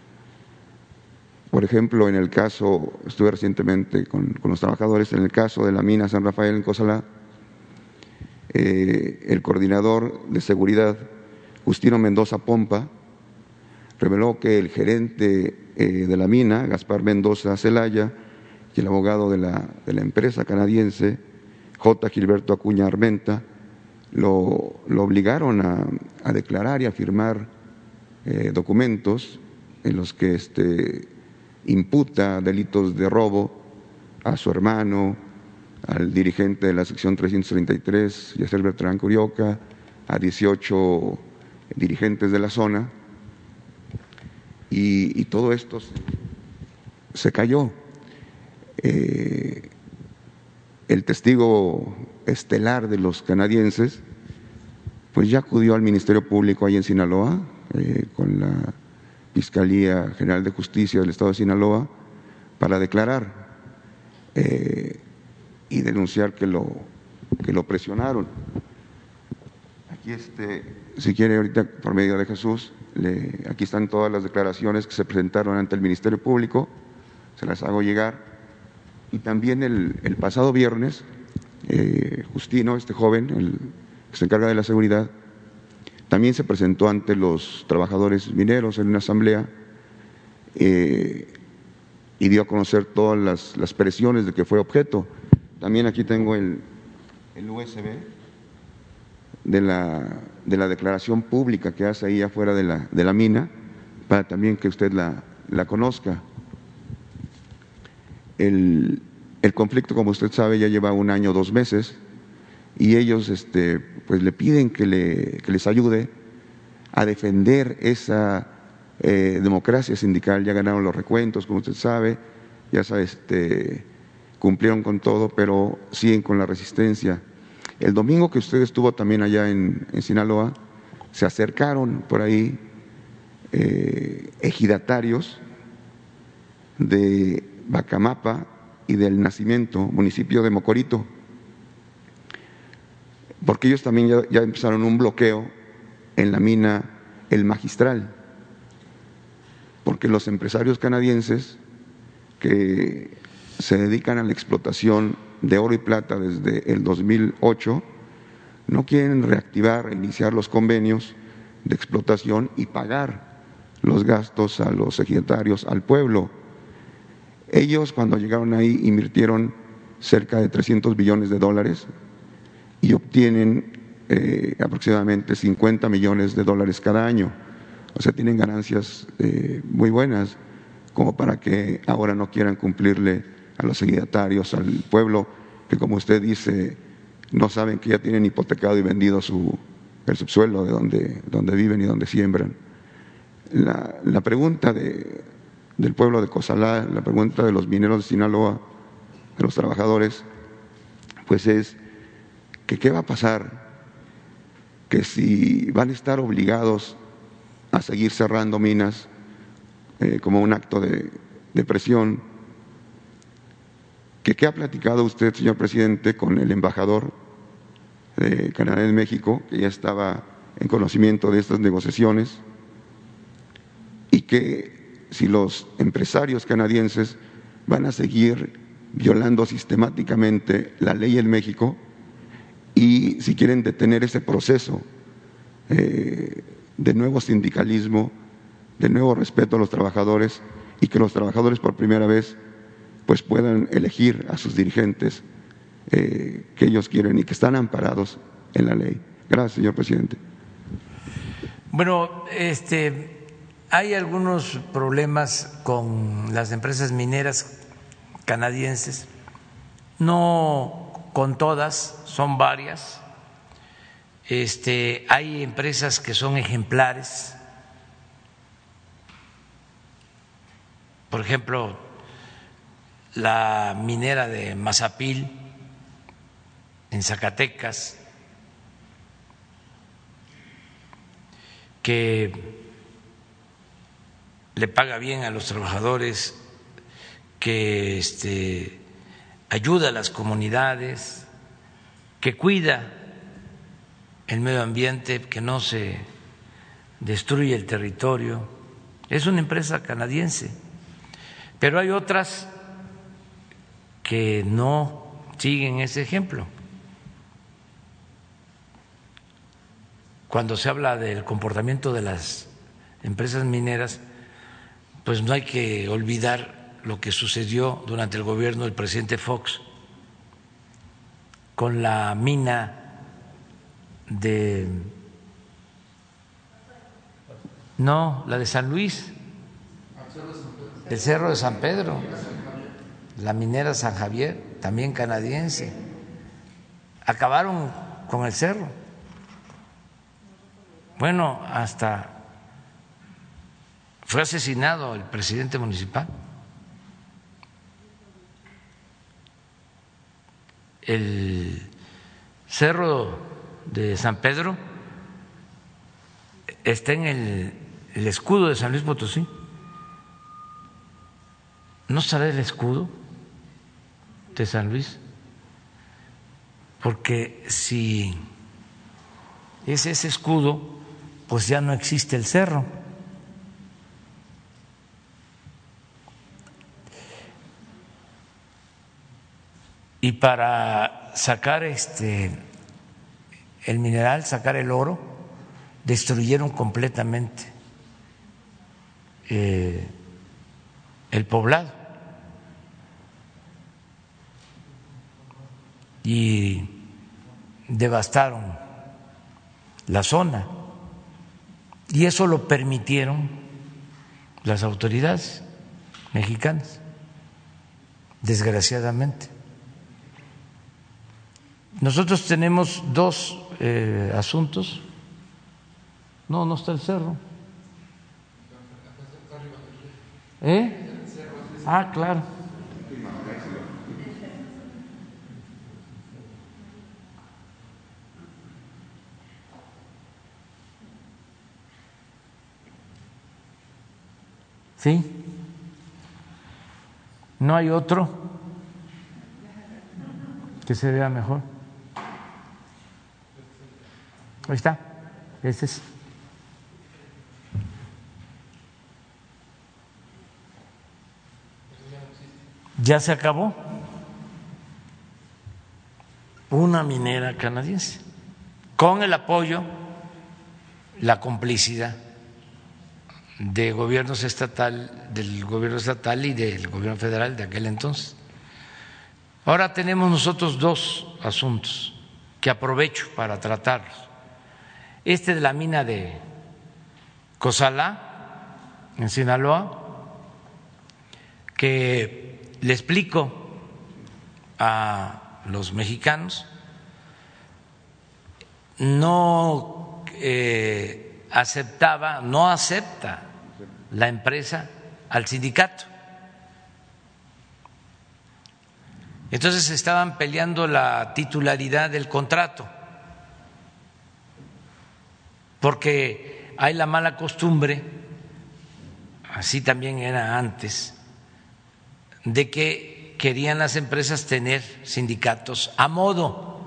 Por ejemplo, en el caso, estuve recientemente con, con los trabajadores, en el caso de la mina San Rafael en Cozalá, eh, el coordinador de seguridad, Justino Mendoza Pompa, reveló que el gerente eh, de la mina, Gaspar Mendoza Celaya, y el abogado de la, de la empresa canadiense, J. Gilberto Acuña Armenta, lo, lo obligaron a, a declarar y a firmar eh, documentos en los que este, imputa delitos de robo a su hermano, al dirigente de la sección trescientos treinta y tres, Yacer Bertrán Curioca, a dieciocho dirigentes de la zona, y, y todo esto se, se cayó. Eh, el testigo estelar de los canadienses, pues ya acudió al Ministerio Público ahí en Sinaloa, eh, con la Fiscalía General de Justicia del Estado de Sinaloa, para declarar eh, y denunciar que lo, que lo presionaron. Aquí, este, si quiere, ahorita por medio de Jesús, le, aquí están todas las declaraciones que se presentaron ante el Ministerio Público, se las hago llegar. Y también el, el pasado viernes, eh, Justino, este joven, el que se encarga de la seguridad, también se presentó ante los trabajadores mineros en una asamblea eh, y dio a conocer todas las, las presiones de que fue objeto. También aquí tengo el, el U S B de la, de la declaración pública que hace ahí afuera de la, de la mina, para también que usted la, la conozca. El, el conflicto, como usted sabe, ya lleva un año, dos meses, y ellos este, pues le piden que, le, que les ayude a defender esa eh, democracia sindical. Ya ganaron los recuentos, como usted sabe, ya sabe, este, cumplieron con todo, pero siguen con la resistencia. El domingo que usted estuvo también allá en, en Sinaloa, se acercaron por ahí eh, ejidatarios de Bacamapa y del Nacimiento, municipio de Mocorito, porque ellos también ya, ya empezaron un bloqueo en la mina El Magistral, porque los empresarios canadienses que se dedican a la explotación de oro y plata desde el dos mil ocho no quieren reactivar e iniciar los convenios de explotación y pagar los gastos a los ejidatarios, al pueblo. Ellos, cuando llegaron ahí, invirtieron cerca de trescientos billones de dólares y obtienen eh, aproximadamente cincuenta millones de dólares cada año. O sea, tienen ganancias eh, muy buenas, como para que ahora no quieran cumplirle a los ejidatarios, al pueblo, que como usted dice, no saben que ya tienen hipotecado y vendido su, el subsuelo de donde, donde viven y donde siembran. La, la pregunta de, del pueblo de Cozalá, la pregunta de los mineros de Sinaloa, de los trabajadores, pues es que qué va a pasar, que si van a estar obligados a seguir cerrando minas eh, como un acto de, de presión, que qué ha platicado usted, señor presidente, con el embajador de Canadá en México, que ya estaba en conocimiento de estas negociaciones, y que si los empresarios canadienses van a seguir violando sistemáticamente la ley en México y si quieren detener ese proceso eh, de nuevo sindicalismo, de nuevo respeto a los trabajadores, y que los trabajadores por primera vez pues puedan elegir a sus dirigentes eh, que ellos quieren y que están amparados en la ley. Gracias, señor presidente. Bueno, este, hay algunos problemas con las empresas mineras canadienses, no con todas, son varias. Este, hay empresas que son ejemplares, por ejemplo, la minera de Mazapil en Zacatecas, que le paga bien a los trabajadores, que este, ayuda a las comunidades, que cuida el medio ambiente, que no se destruye el territorio. Es una empresa canadiense, pero hay otras que no siguen ese ejemplo. Cuando se habla del comportamiento de las empresas mineras, pues no hay que olvidar lo que sucedió durante el gobierno del presidente Fox con la mina de, no, la de San Luis, el Cerro de San Pedro, la minera San Javier, también canadiense. Acabaron con el cerro. Bueno, hasta fue asesinado el presidente municipal. El Cerro de San Pedro está en el, el escudo de San Luis Potosí. ¿No sale el escudo de San Luis? Porque si es ese escudo, pues ya no existe el cerro. Y para sacar este el mineral, sacar el oro, destruyeron completamente eh, el poblado y devastaron la zona, y eso lo permitieron las autoridades mexicanas, desgraciadamente. Nosotros tenemos dos eh, asuntos. No, no está el cerro. ¿Eh? Ah, claro. ¿Sí? ¿No hay otro que se vea mejor? Ahí está, ese es. Ya se acabó. Una minera canadiense, con el apoyo, la complicidad de gobiernos estatal, del gobierno estatal y del gobierno federal de aquel entonces. Ahora tenemos nosotros dos asuntos que aprovecho para tratarlos. Este de la mina de Cozalá, en Sinaloa, que le explico a los mexicanos, no eh, aceptaba, no acepta la empresa al sindicato. Entonces estaban peleando la titularidad del contrato, porque hay la mala costumbre, así también era antes, de que querían las empresas tener sindicatos a modo,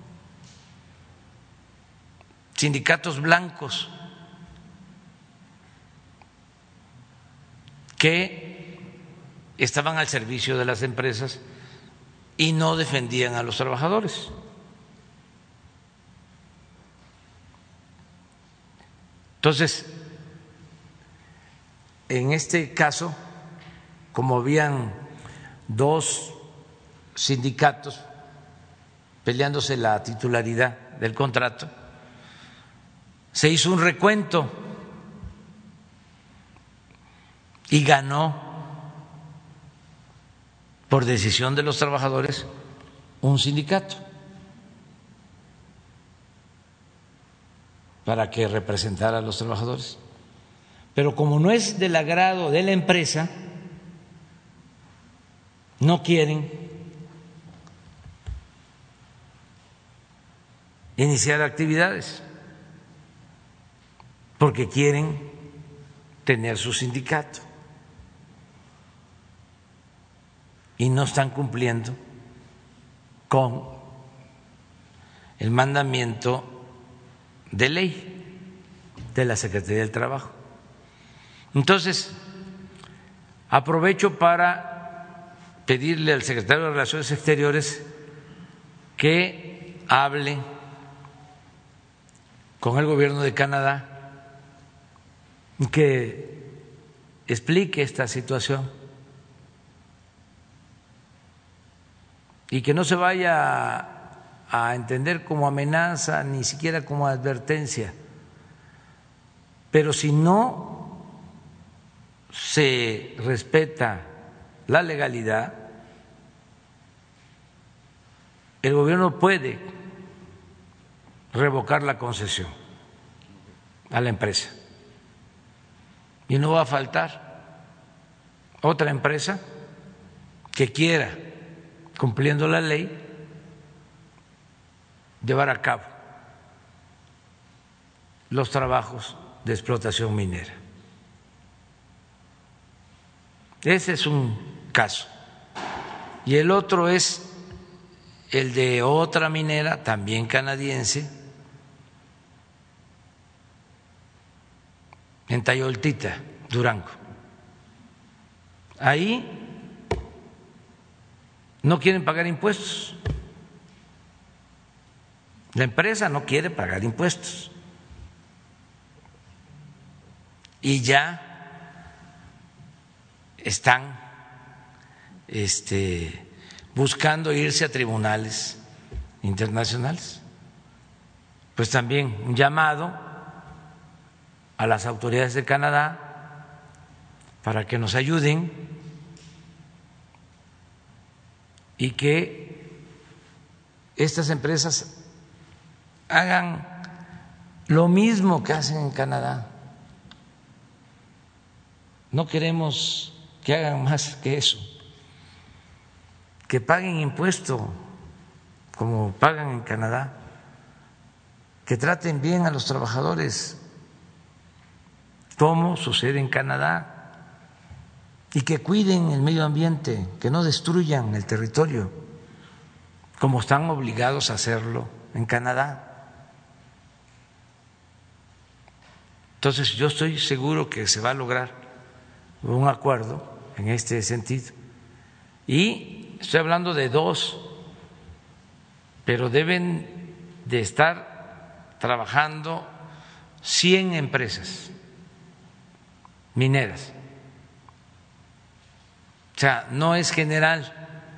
sindicatos blancos, que estaban al servicio de las empresas y no defendían a los trabajadores. Entonces, en este caso, como habían dos sindicatos peleándose la titularidad del contrato, se hizo un recuento y ganó por decisión de los trabajadores un sindicato para que representara a los trabajadores. Pero como no es del agrado de la empresa, no quieren iniciar actividades porque quieren tener su sindicato y no están cumpliendo con el mandamiento de ley de la Secretaría del Trabajo. Entonces, aprovecho para pedirle al secretario de Relaciones Exteriores que hable con el gobierno de Canadá y que explique esta situación y que no se vaya a entender como amenaza ni siquiera como advertencia, pero si no se respeta la legalidad, el gobierno puede revocar la concesión a la empresa y no va a faltar otra empresa que quiera, cumpliendo la ley, llevar a cabo los trabajos de explotación minera. Ese es un caso. Y el otro es el de otra minera, también canadiense, en Tayoltita, Durango. Ahí no quieren pagar impuestos. La empresa no quiere pagar impuestos. Y ya están este, buscando irse a tribunales internacionales. Pues también un llamado a las autoridades de Canadá para que nos ayuden y que estas empresas hagan lo mismo que hacen en Canadá. No queremos que hagan más que eso, que paguen impuesto como pagan en Canadá, que traten bien a los trabajadores como sucede en Canadá y que cuiden el medio ambiente, que no destruyan el territorio como están obligados a hacerlo en Canadá. Entonces yo estoy seguro que se va a lograr un acuerdo en este sentido. Y estoy hablando de dos, pero deben de estar trabajando cien empresas mineras. O sea, no es general,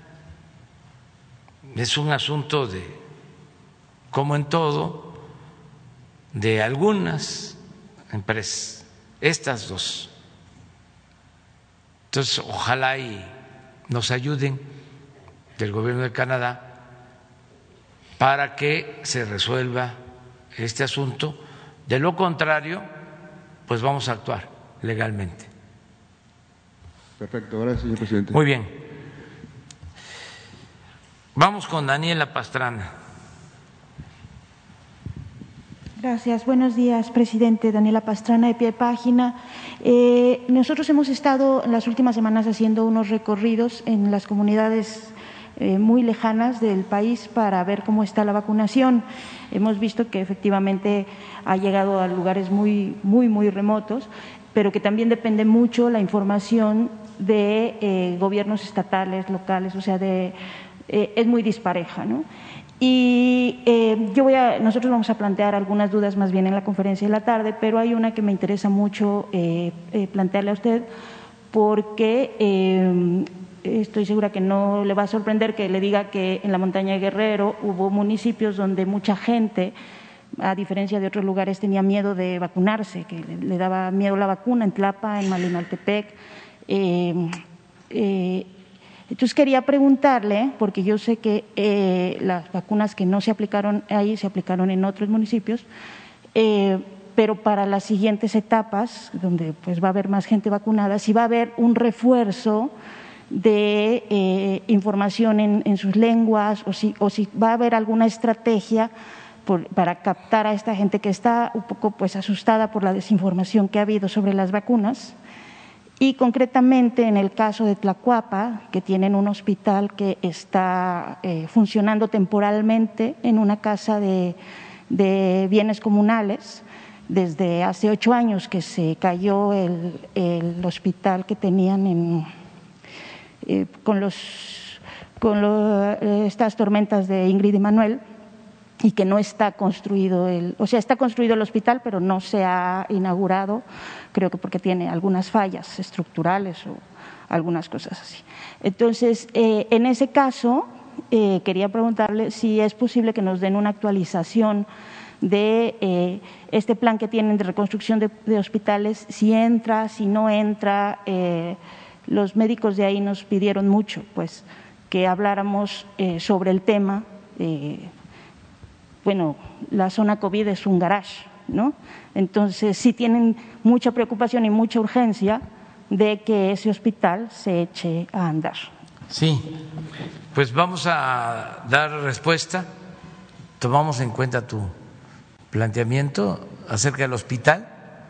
es un asunto de, como en todo, de algunas empresas, estas dos. Entonces, ojalá y nos ayuden del gobierno de Canadá para que se resuelva este asunto. De lo contrario, pues vamos a actuar legalmente. Perfecto, gracias, señor presidente. Muy bien. Vamos con Daniela Pastrana. Gracias. Buenos días, presidente. Daniela Pastrana, de pie de página. Eh, nosotros hemos estado en las últimas semanas haciendo unos recorridos en las comunidades eh, muy lejanas del país para ver cómo está la vacunación. Hemos visto que efectivamente ha llegado a lugares muy, muy, muy remotos, pero que también depende mucho la información de eh, gobiernos estatales, locales, o sea, de, eh, es muy dispareja, ¿no? Y eh, yo voy a, nosotros vamos a plantear algunas dudas más bien en la conferencia de la tarde, pero hay una que me interesa mucho eh, eh, plantearle a usted, porque eh, estoy segura que no le va a sorprender que le diga que en la montaña de Guerrero hubo municipios donde mucha gente, a diferencia de otros lugares, tenía miedo de vacunarse, que le, le daba miedo la vacuna en Tlapa, en Malinaltepec. Eh, eh, entonces quería preguntarle, porque yo sé que eh, las vacunas que no se aplicaron ahí se aplicaron en otros municipios, eh, pero para las siguientes etapas, donde pues va a haber más gente vacunada, si va a haber un refuerzo de eh, información en, en sus lenguas o si, o si va a haber alguna estrategia por, para captar a esta gente que está un poco pues asustada por la desinformación que ha habido sobre las vacunas. Y concretamente en el caso de Tlacuapa, que tienen un hospital que está eh, funcionando temporalmente en una casa de, de bienes comunales, desde hace ocho años que se cayó el, el hospital que tenían en, eh, con, los, con lo, estas tormentas de Ingrid y Manuel, y que no está construido el, o sea, está construido el hospital, pero no se ha inaugurado, creo que porque tiene algunas fallas estructurales o algunas cosas así. Entonces, eh, en ese caso, eh, quería preguntarle si es posible que nos den una actualización de eh, este plan que tienen de reconstrucción de, de hospitales, si entra, si no entra. Eh, los médicos de ahí nos pidieron mucho, pues, que habláramos eh, sobre el tema. Eh, bueno, la zona COVID es un garage, ¿no? Entonces, sí tienen mucha preocupación y mucha urgencia de que ese hospital se eche a andar. Sí, pues vamos a dar respuesta. Tomamos en cuenta tu planteamiento acerca del hospital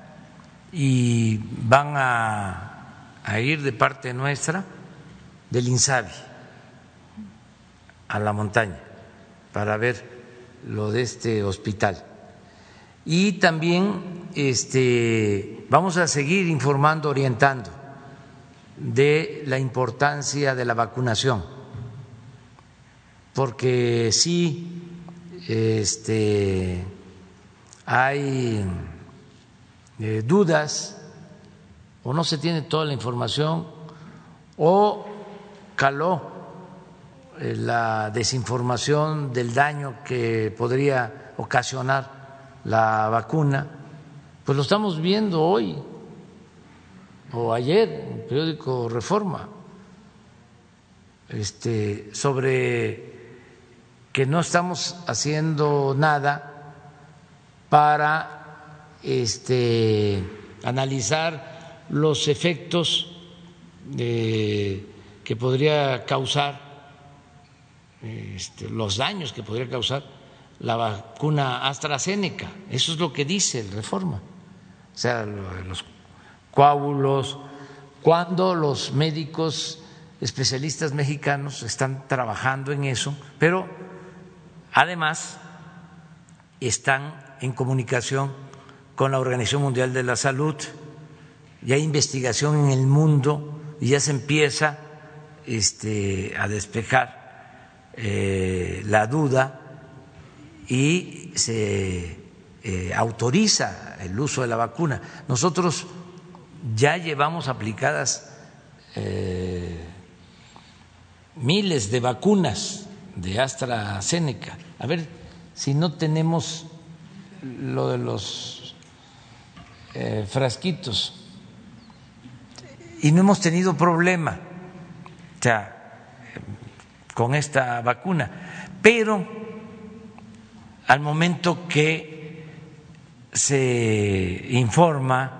y van a, a ir de parte nuestra del INSABI a la montaña para ver lo de este hospital. Y también este, vamos a seguir informando, orientando de la importancia de la vacunación, porque sí este, hay eh, dudas o no se tiene toda la información o caló eh, la desinformación del daño que podría ocasionar la vacuna. Pues lo estamos viendo hoy o ayer en el periódico Reforma, este, sobre que no estamos haciendo nada para este, analizar los efectos de, que podría causar, este, los daños que podría causar la vacuna AstraZeneca. Eso es lo que dice el Reforma. O sea, los coágulos, cuando los médicos especialistas mexicanos están trabajando en eso, pero además están en comunicación con la Organización Mundial de la Salud, y hay investigación en el mundo y ya se empieza este, a despejar eh, la duda y se eh, autoriza el uso de la vacuna. Nosotros ya llevamos aplicadas eh, miles de vacunas de AstraZeneca. A ver si no tenemos lo de los eh, frasquitos. Y no hemos tenido problema, o sea, con esta vacuna. Pero al momento que se informa,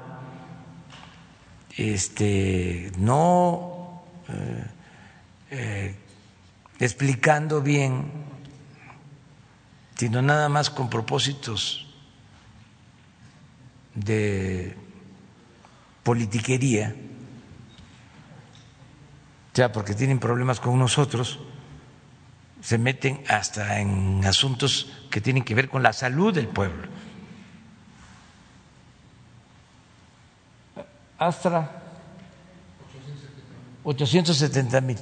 este, no eh, eh, explicando bien, sino nada más con propósitos de politiquería, o sea, porque tienen problemas con nosotros, se meten hasta en asuntos que tienen que ver con la salud del pueblo. Astra, ochocientos setenta mil.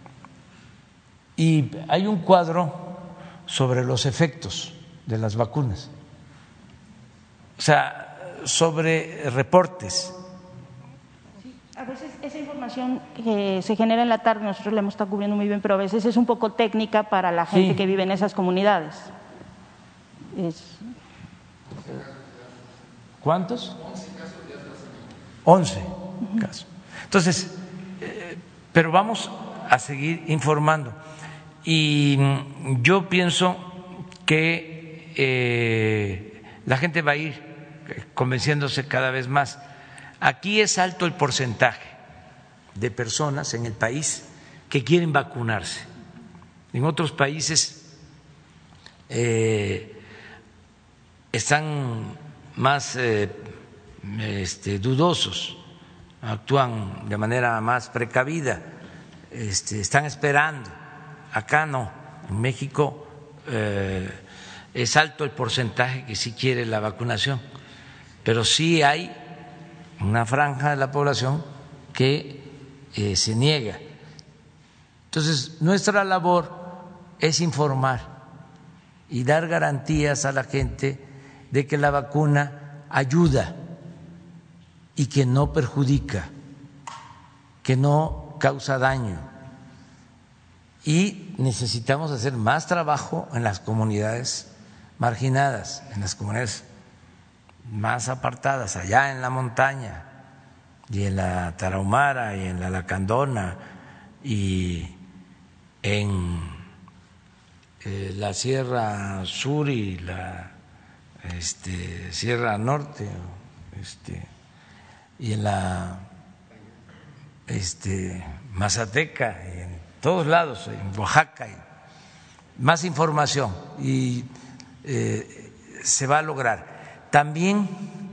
Y hay un cuadro sobre los efectos de las vacunas, o sea, sobre reportes. A veces esa información que se genera en la tarde, nosotros la hemos estado cubriendo muy bien, pero a veces es un poco técnica para la gente sí. que vive en esas comunidades. Es... ¿Cuántos? Once casos. Entonces, eh, pero vamos a seguir informando. Y yo pienso que eh, la gente va a ir convenciéndose cada vez más. Aquí es alto el porcentaje de personas en el país que quieren vacunarse. En otros países eh, están más eh, este, dudosos, actúan de manera más precavida, este, están esperando. Acá no, en México eh, es alto el porcentaje que sí quiere la vacunación, pero sí hay una franja de la población que eh, se niega. Entonces, nuestra labor es informar y dar garantías a la gente de que la vacuna ayuda y que no perjudica, que no causa daño. Y necesitamos hacer más trabajo en las comunidades marginadas, en las comunidades más apartadas, allá en la montaña y en la Tarahumara y en la Lacandona y en eh, la Sierra Sur y la este, Sierra Norte este, y en la este, Mazateca y en todos lados, en Oaxaca. Y más información y eh, se va a lograr. También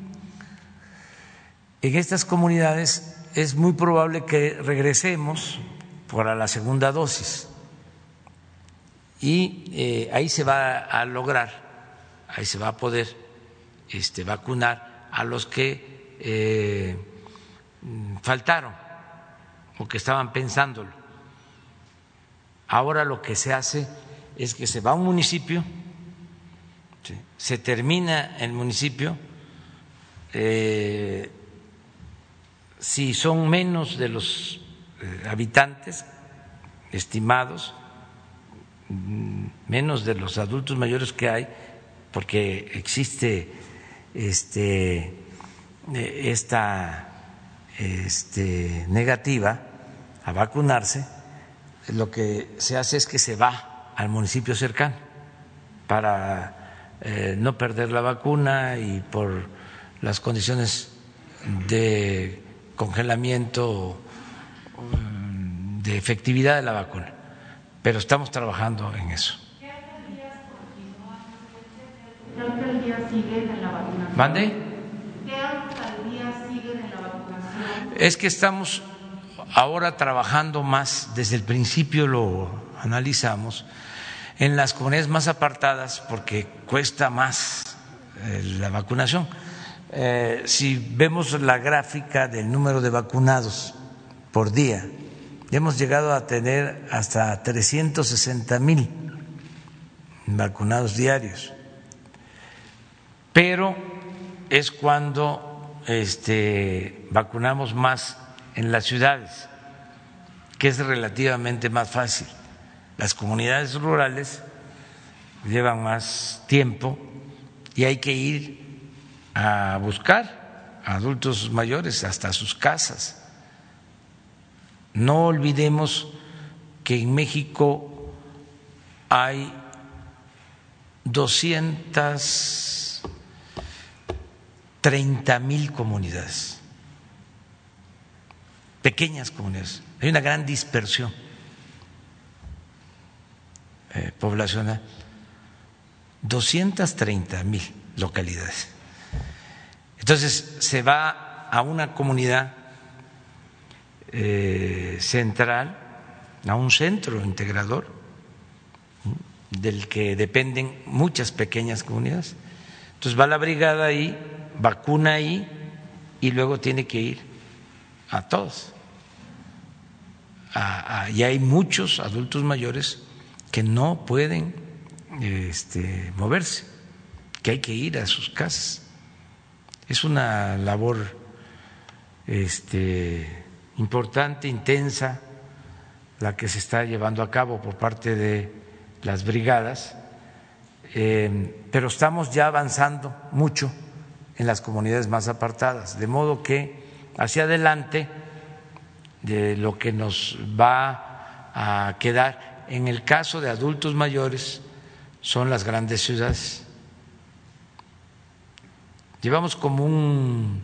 en estas comunidades es muy probable que regresemos para la segunda dosis y eh, ahí se va a lograr, ahí se va a poder este, vacunar a los que eh, faltaron o que estaban pensándolo. Ahora lo que se hace es que se va a un municipio, ¿sí? Se termina el municipio, eh, si son menos de los eh, habitantes estimados, menos de los adultos mayores que hay, porque existe este, esta este, negativa a vacunarse, lo que se hace es que se va al municipio cercano para eh, no perder la vacuna y por las condiciones de congelamiento de efectividad de la vacuna. Pero estamos trabajando en eso. ¿Qué alcaldías siguen en la vacunación? ¿Mande? ¿Qué alcaldías siguen en la vacunación? Es que estamos ahora trabajando más, desde el principio lo analizamos, en las comunidades más apartadas porque cuesta más eh, la vacunación. Eh, si vemos la gráfica del número de vacunados por día, hemos llegado a tener hasta trescientos sesenta mil vacunados diarios, pero es cuando este, vacunamos más en las ciudades, que es relativamente más fácil. Las comunidades rurales llevan más tiempo y hay que ir a buscar a adultos mayores hasta sus casas. No olvidemos que en México hay doscientas treinta mil comunidades, pequeñas comunidades. Hay una gran dispersión eh, poblacional, doscientas treinta mil localidades. Entonces se va a una comunidad eh, central, a un centro integrador del que dependen muchas pequeñas comunidades. Entonces va la brigada ahí, vacuna ahí y luego tiene que ir a todos. A, a, y hay muchos adultos mayores que no pueden este, moverse, que hay que ir a sus casas. Es una labor este, importante, intensa, la que se está llevando a cabo por parte de las brigadas, eh, pero estamos ya avanzando mucho en las comunidades más apartadas, de modo que hacia adelante de lo que nos va a quedar en el caso de adultos mayores son las grandes ciudades. Llevamos como un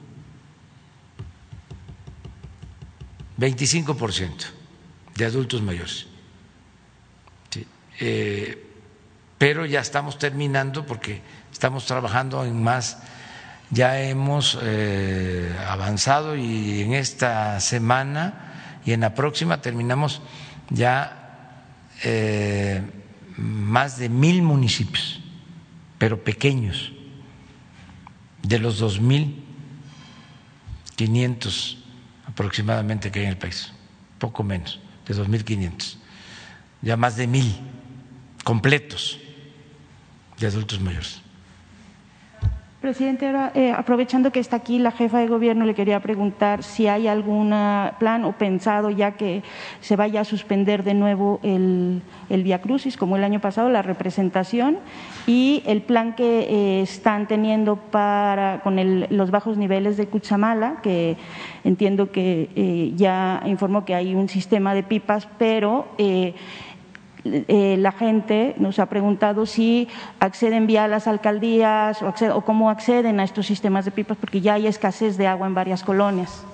veinticinco por ciento de adultos mayores, sí, eh, pero ya estamos terminando porque estamos trabajando en más. Ya hemos eh, avanzado y en esta semana y en la próxima terminamos ya eh, más de mil municipios, pero pequeños, de los dos mil quinientos aproximadamente que hay en el país, poco menos, de dos mil quinientos, ya más de mil completos de adultos mayores. Presidente, ahora, eh, aprovechando que está aquí la jefa de gobierno, le quería preguntar si hay algún plan o pensado ya que se vaya a suspender de nuevo el, el Vía Crucis, como el año pasado, la representación, y el plan que eh, están teniendo para con el, los bajos niveles de Cutzamala, que entiendo que eh, ya informó que hay un sistema de pipas, pero eh, Eh, la gente nos ha preguntado si acceden vía las alcaldías o, acceden, o cómo acceden a estos sistemas de pipas, porque ya hay escasez de agua en varias colonias.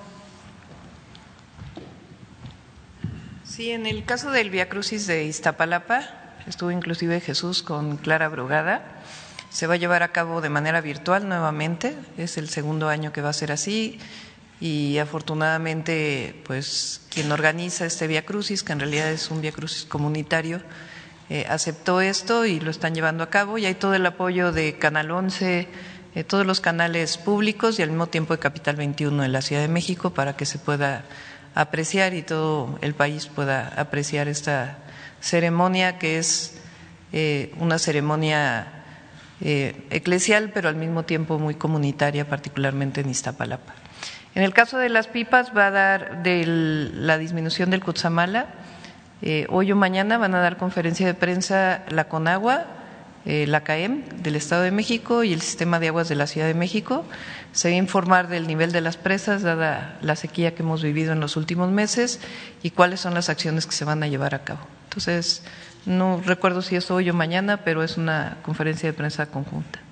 Sí, en el caso del Vía Crucis de Iztapalapa, estuvo inclusive Jesús con Clara Brugada, se va a llevar a cabo de manera virtual nuevamente, es el segundo año que va a ser así. Y afortunadamente, pues quien organiza este Vía Crucis, que en realidad es un Vía Crucis comunitario, eh, aceptó esto y lo están llevando a cabo. Y hay todo el apoyo de Canal once, eh, todos los canales públicos y al mismo tiempo de Capital veintiuno en la Ciudad de México para que se pueda apreciar y todo el país pueda apreciar esta ceremonia que es eh, una ceremonia eh, eclesial, pero al mismo tiempo muy comunitaria, particularmente en Iztapalapa. En el caso de las pipas va a dar de la disminución del Cutzamala, eh, hoy o mañana van a dar conferencia de prensa la Conagua, eh, la C A E M del Estado de México y el Sistema de Aguas de la Ciudad de México. Se va a informar del nivel de las presas dada la sequía que hemos vivido en los últimos meses y cuáles son las acciones que se van a llevar a cabo. Entonces, no recuerdo si es hoy o mañana, pero es una conferencia de prensa conjunta.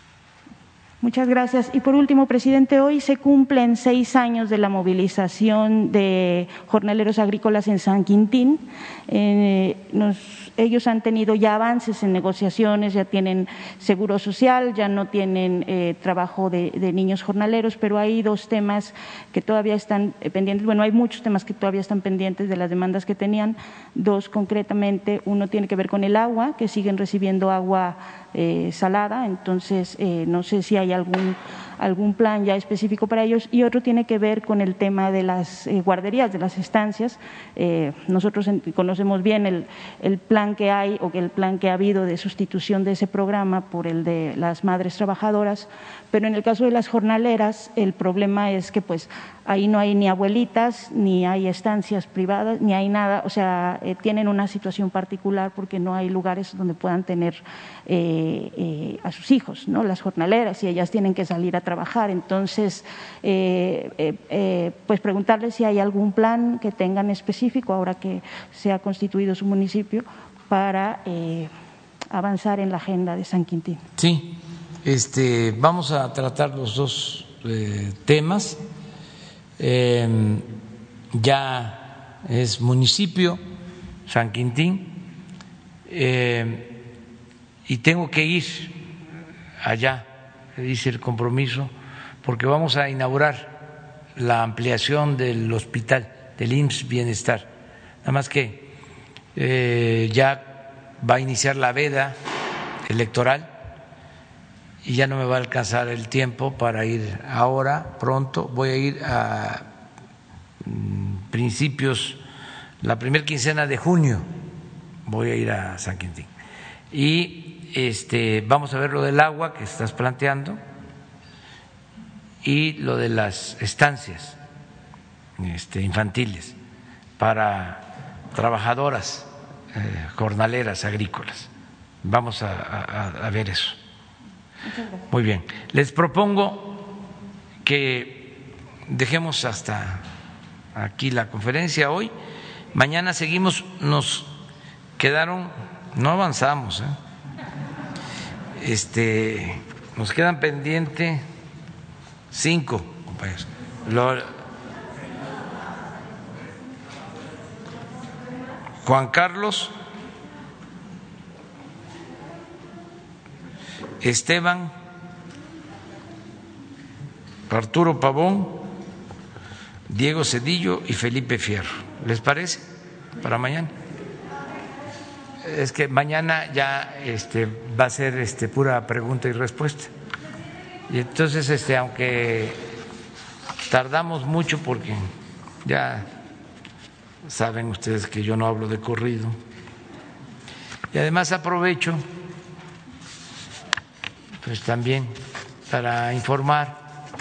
Muchas gracias. Y por último, presidente, hoy se cumplen seis años de la movilización de jornaleros agrícolas en San Quintín. Eh, nos, ellos han tenido ya avances en negociaciones, ya tienen seguro social, ya no tienen eh, trabajo de, de niños jornaleros, pero hay dos temas que todavía están pendientes. Bueno, hay muchos temas que todavía están pendientes de las demandas que tenían. Dos concretamente, uno tiene que ver con el agua, que siguen recibiendo agua Eh, salada, entonces eh, no sé si hay algún, algún plan ya específico para ellos, y otro tiene que ver con el tema de las eh, guarderías, de las estancias. Eh, nosotros en, conocemos bien el, el plan que hay o el plan que ha habido de sustitución de ese programa por el de las madres trabajadoras, pero en el caso de las jornaleras el problema es que pues ahí no hay ni abuelitas, ni hay estancias privadas, ni hay nada, o sea, eh, tienen una situación particular porque no hay lugares donde puedan tener eh, eh, a sus hijos, ¿no? Las jornaleras, y ellas tienen que salir a trabajar. Entonces, eh, eh, eh, pues preguntarles si hay algún plan que tengan específico ahora que se ha constituido su municipio para eh, avanzar en la agenda de San Quintín. Sí, este, vamos a tratar los dos eh, temas. Eh, ya es municipio San Quintín eh, y tengo que ir allá, dice el compromiso, porque vamos a inaugurar la ampliación del hospital del I M S S Bienestar. Nada más que eh, ya va a iniciar la veda electoral y ya no me va a alcanzar el tiempo para ir ahora, pronto. Voy a ir a principios, la primera quincena de junio, voy a ir a San Quintín. Y este, vamos a ver lo del agua que estás planteando y lo de las estancias. este, infantiles para trabajadoras eh, jornaleras agrícolas. Vamos a, a, a ver eso. Muy bien. Les propongo que dejemos hasta aquí la conferencia hoy. Mañana seguimos. Nos quedaron, no avanzamos, ¿eh? Este, nos quedan pendientes cinco, compañeros. Lo, Juan Carlos, Esteban, Arturo Pavón, Diego Cedillo y Felipe Fierro. ¿Les parece? Para mañana. Es que mañana ya este, va a ser este, pura pregunta y respuesta. Y entonces, este, aunque tardamos mucho porque ya saben ustedes que yo no hablo de corrido, y además aprovecho pues también para informar.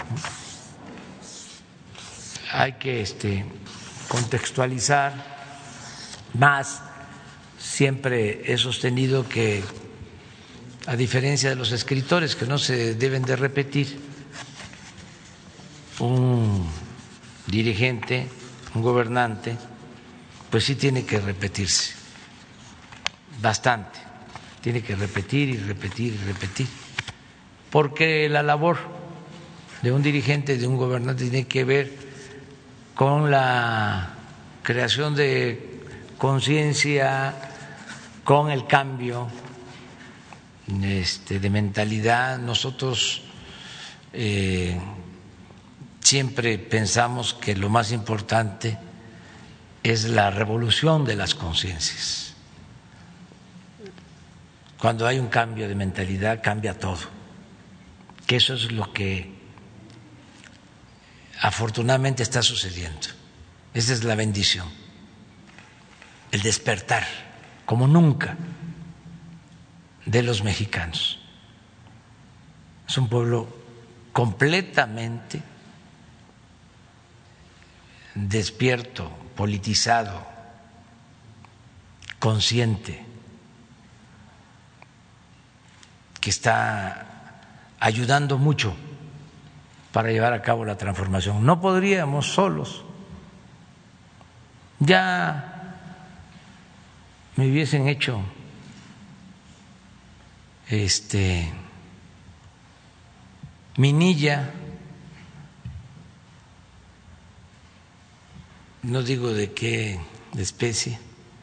Hay que este, contextualizar más. Siempre he sostenido que, a diferencia de los escritores que no se deben de repetir, un dirigente, un gobernante, pues sí tiene que repetirse bastante, tiene que repetir y repetir y repetir, porque la labor de un dirigente, de un gobernante, tiene que ver con la creación de conciencia, con el cambio este, de mentalidad. Nosotros eh, siempre pensamos que lo más importante es la revolución de las conciencias. Cuando hay un cambio de mentalidad, cambia todo. Que eso es lo que afortunadamente está sucediendo. Esa es la bendición, el despertar como nunca de los mexicanos. Es un pueblo completamente despierto, politizado, consciente, que está ayudando mucho para llevar a cabo la transformación. No podríamos solos. Ya me hubiesen hecho este minilla, no digo de qué especie,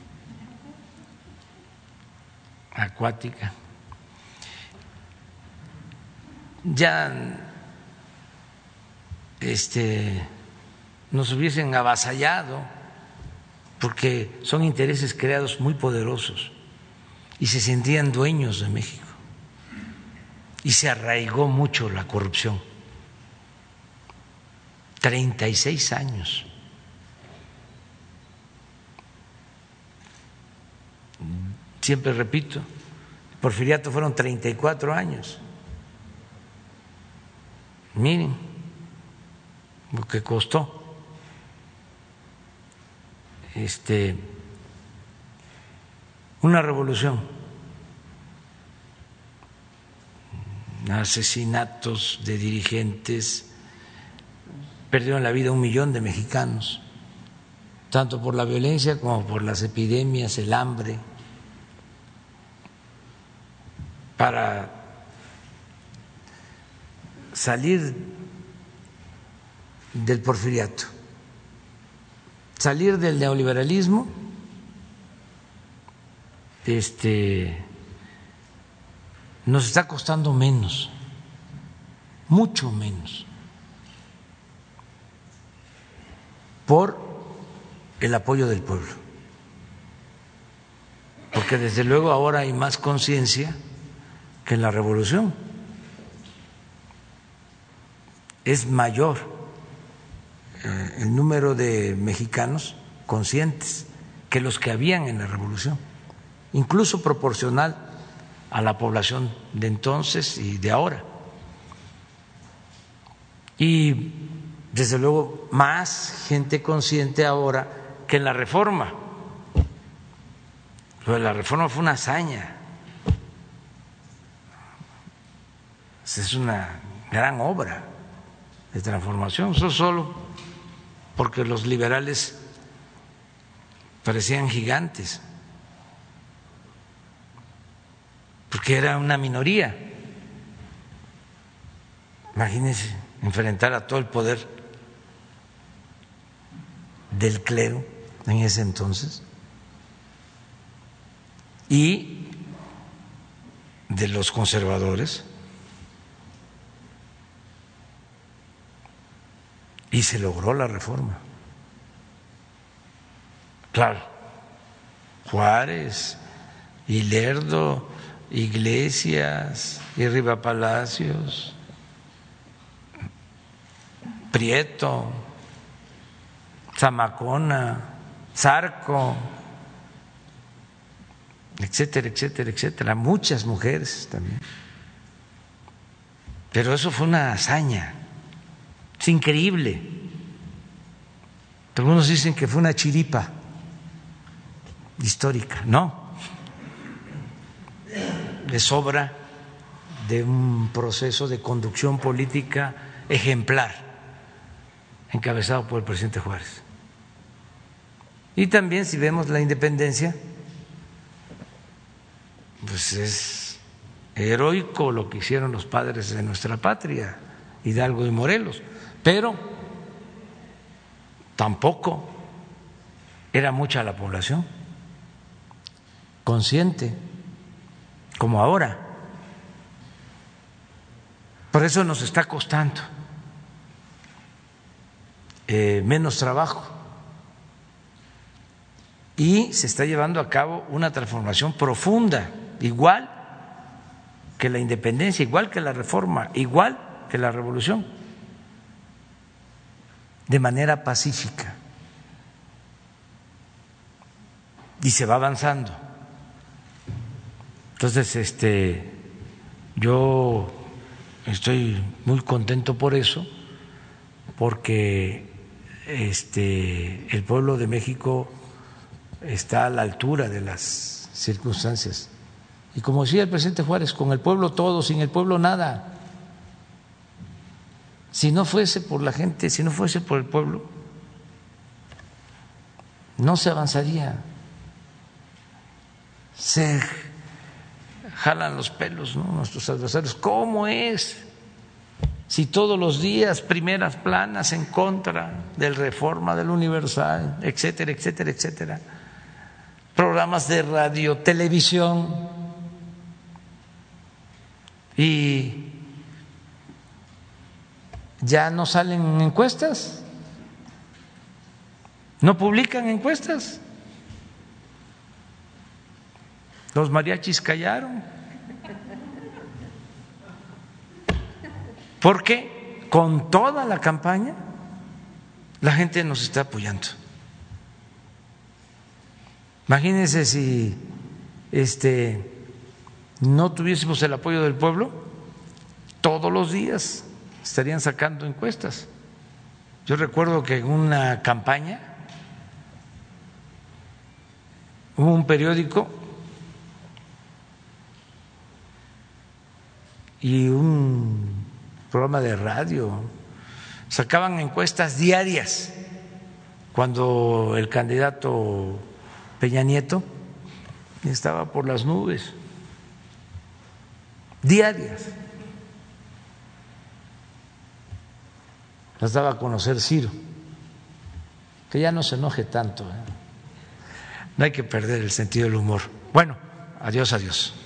acuática, ya este nos hubiesen avasallado, porque son intereses creados muy poderosos y se sentían dueños de México y se arraigó mucho la corrupción. treinta y seis años. Siempre repito, Porfiriato fueron treinta y cuatro años. Miren lo que costó este una revolución, asesinatos de dirigentes, perdieron la vida un millón de mexicanos, tanto por la violencia como por las epidemias, el hambre. Para salir del porfiriato, salir del neoliberalismo, este, nos está costando menos, mucho menos, por el apoyo del pueblo, porque desde luego ahora hay más conciencia que en la revolución. Es mayor eh, el número de mexicanos conscientes que los que habían en la revolución, incluso proporcional a la población de entonces y de ahora. Y desde luego más gente consciente ahora que en la reforma. Pero la reforma fue una hazaña, es una gran obra de transformación. Eso solo porque los liberales parecían gigantes, porque era una minoría. Imagínense enfrentar a todo el poder del clero en ese entonces y de los conservadores, y se logró la reforma. Claro, Juárez y Lerdo, Iglesias y Riva Palacios, Prieto, Zamacona, Zarco, etcétera, etcétera, etcétera, muchas mujeres también. Pero eso fue una hazaña, es increíble. Algunos dicen que fue una chiripa histórica, no, es obra de un proceso de conducción política ejemplar encabezado por el presidente Juárez. Y también, si vemos la independencia, pues es heroico lo que hicieron los padres de nuestra patria, Hidalgo y Morelos, pero tampoco era mucha la población consciente como ahora. Por eso nos está costando eh, menos trabajo y se está llevando a cabo una transformación profunda, igual que la independencia, igual que la reforma, igual que la revolución, de manera pacífica, y se va avanzando. Entonces, este, yo estoy muy contento por eso, porque este, el pueblo de México está a la altura de las circunstancias. Y como decía el presidente Juárez, con el pueblo todo, sin el pueblo nada. Si no fuese por la gente, si no fuese por el pueblo, no se avanzaría. Se jalan los pelos, ¿no?, nuestros adversarios. ¿Cómo es? Si todos los días primeras planas en contra del Reforma, del Universal, etcétera, etcétera, etcétera, programas de radio, televisión, y ya no salen encuestas, no publican encuestas. Los mariachis callaron, porque con toda la campaña la gente nos está apoyando. Imagínense si este, no tuviésemos el apoyo del pueblo, todos los días estarían sacando encuestas. Yo recuerdo que en una campaña hubo un periódico y un programa de radio, sacaban encuestas diarias cuando el candidato Peña Nieto estaba por las nubes, diarias. Las daba a conocer Ciro, que ya no se enoje tanto, ¿eh? No hay que perder el sentido del humor. Bueno, adiós, adiós.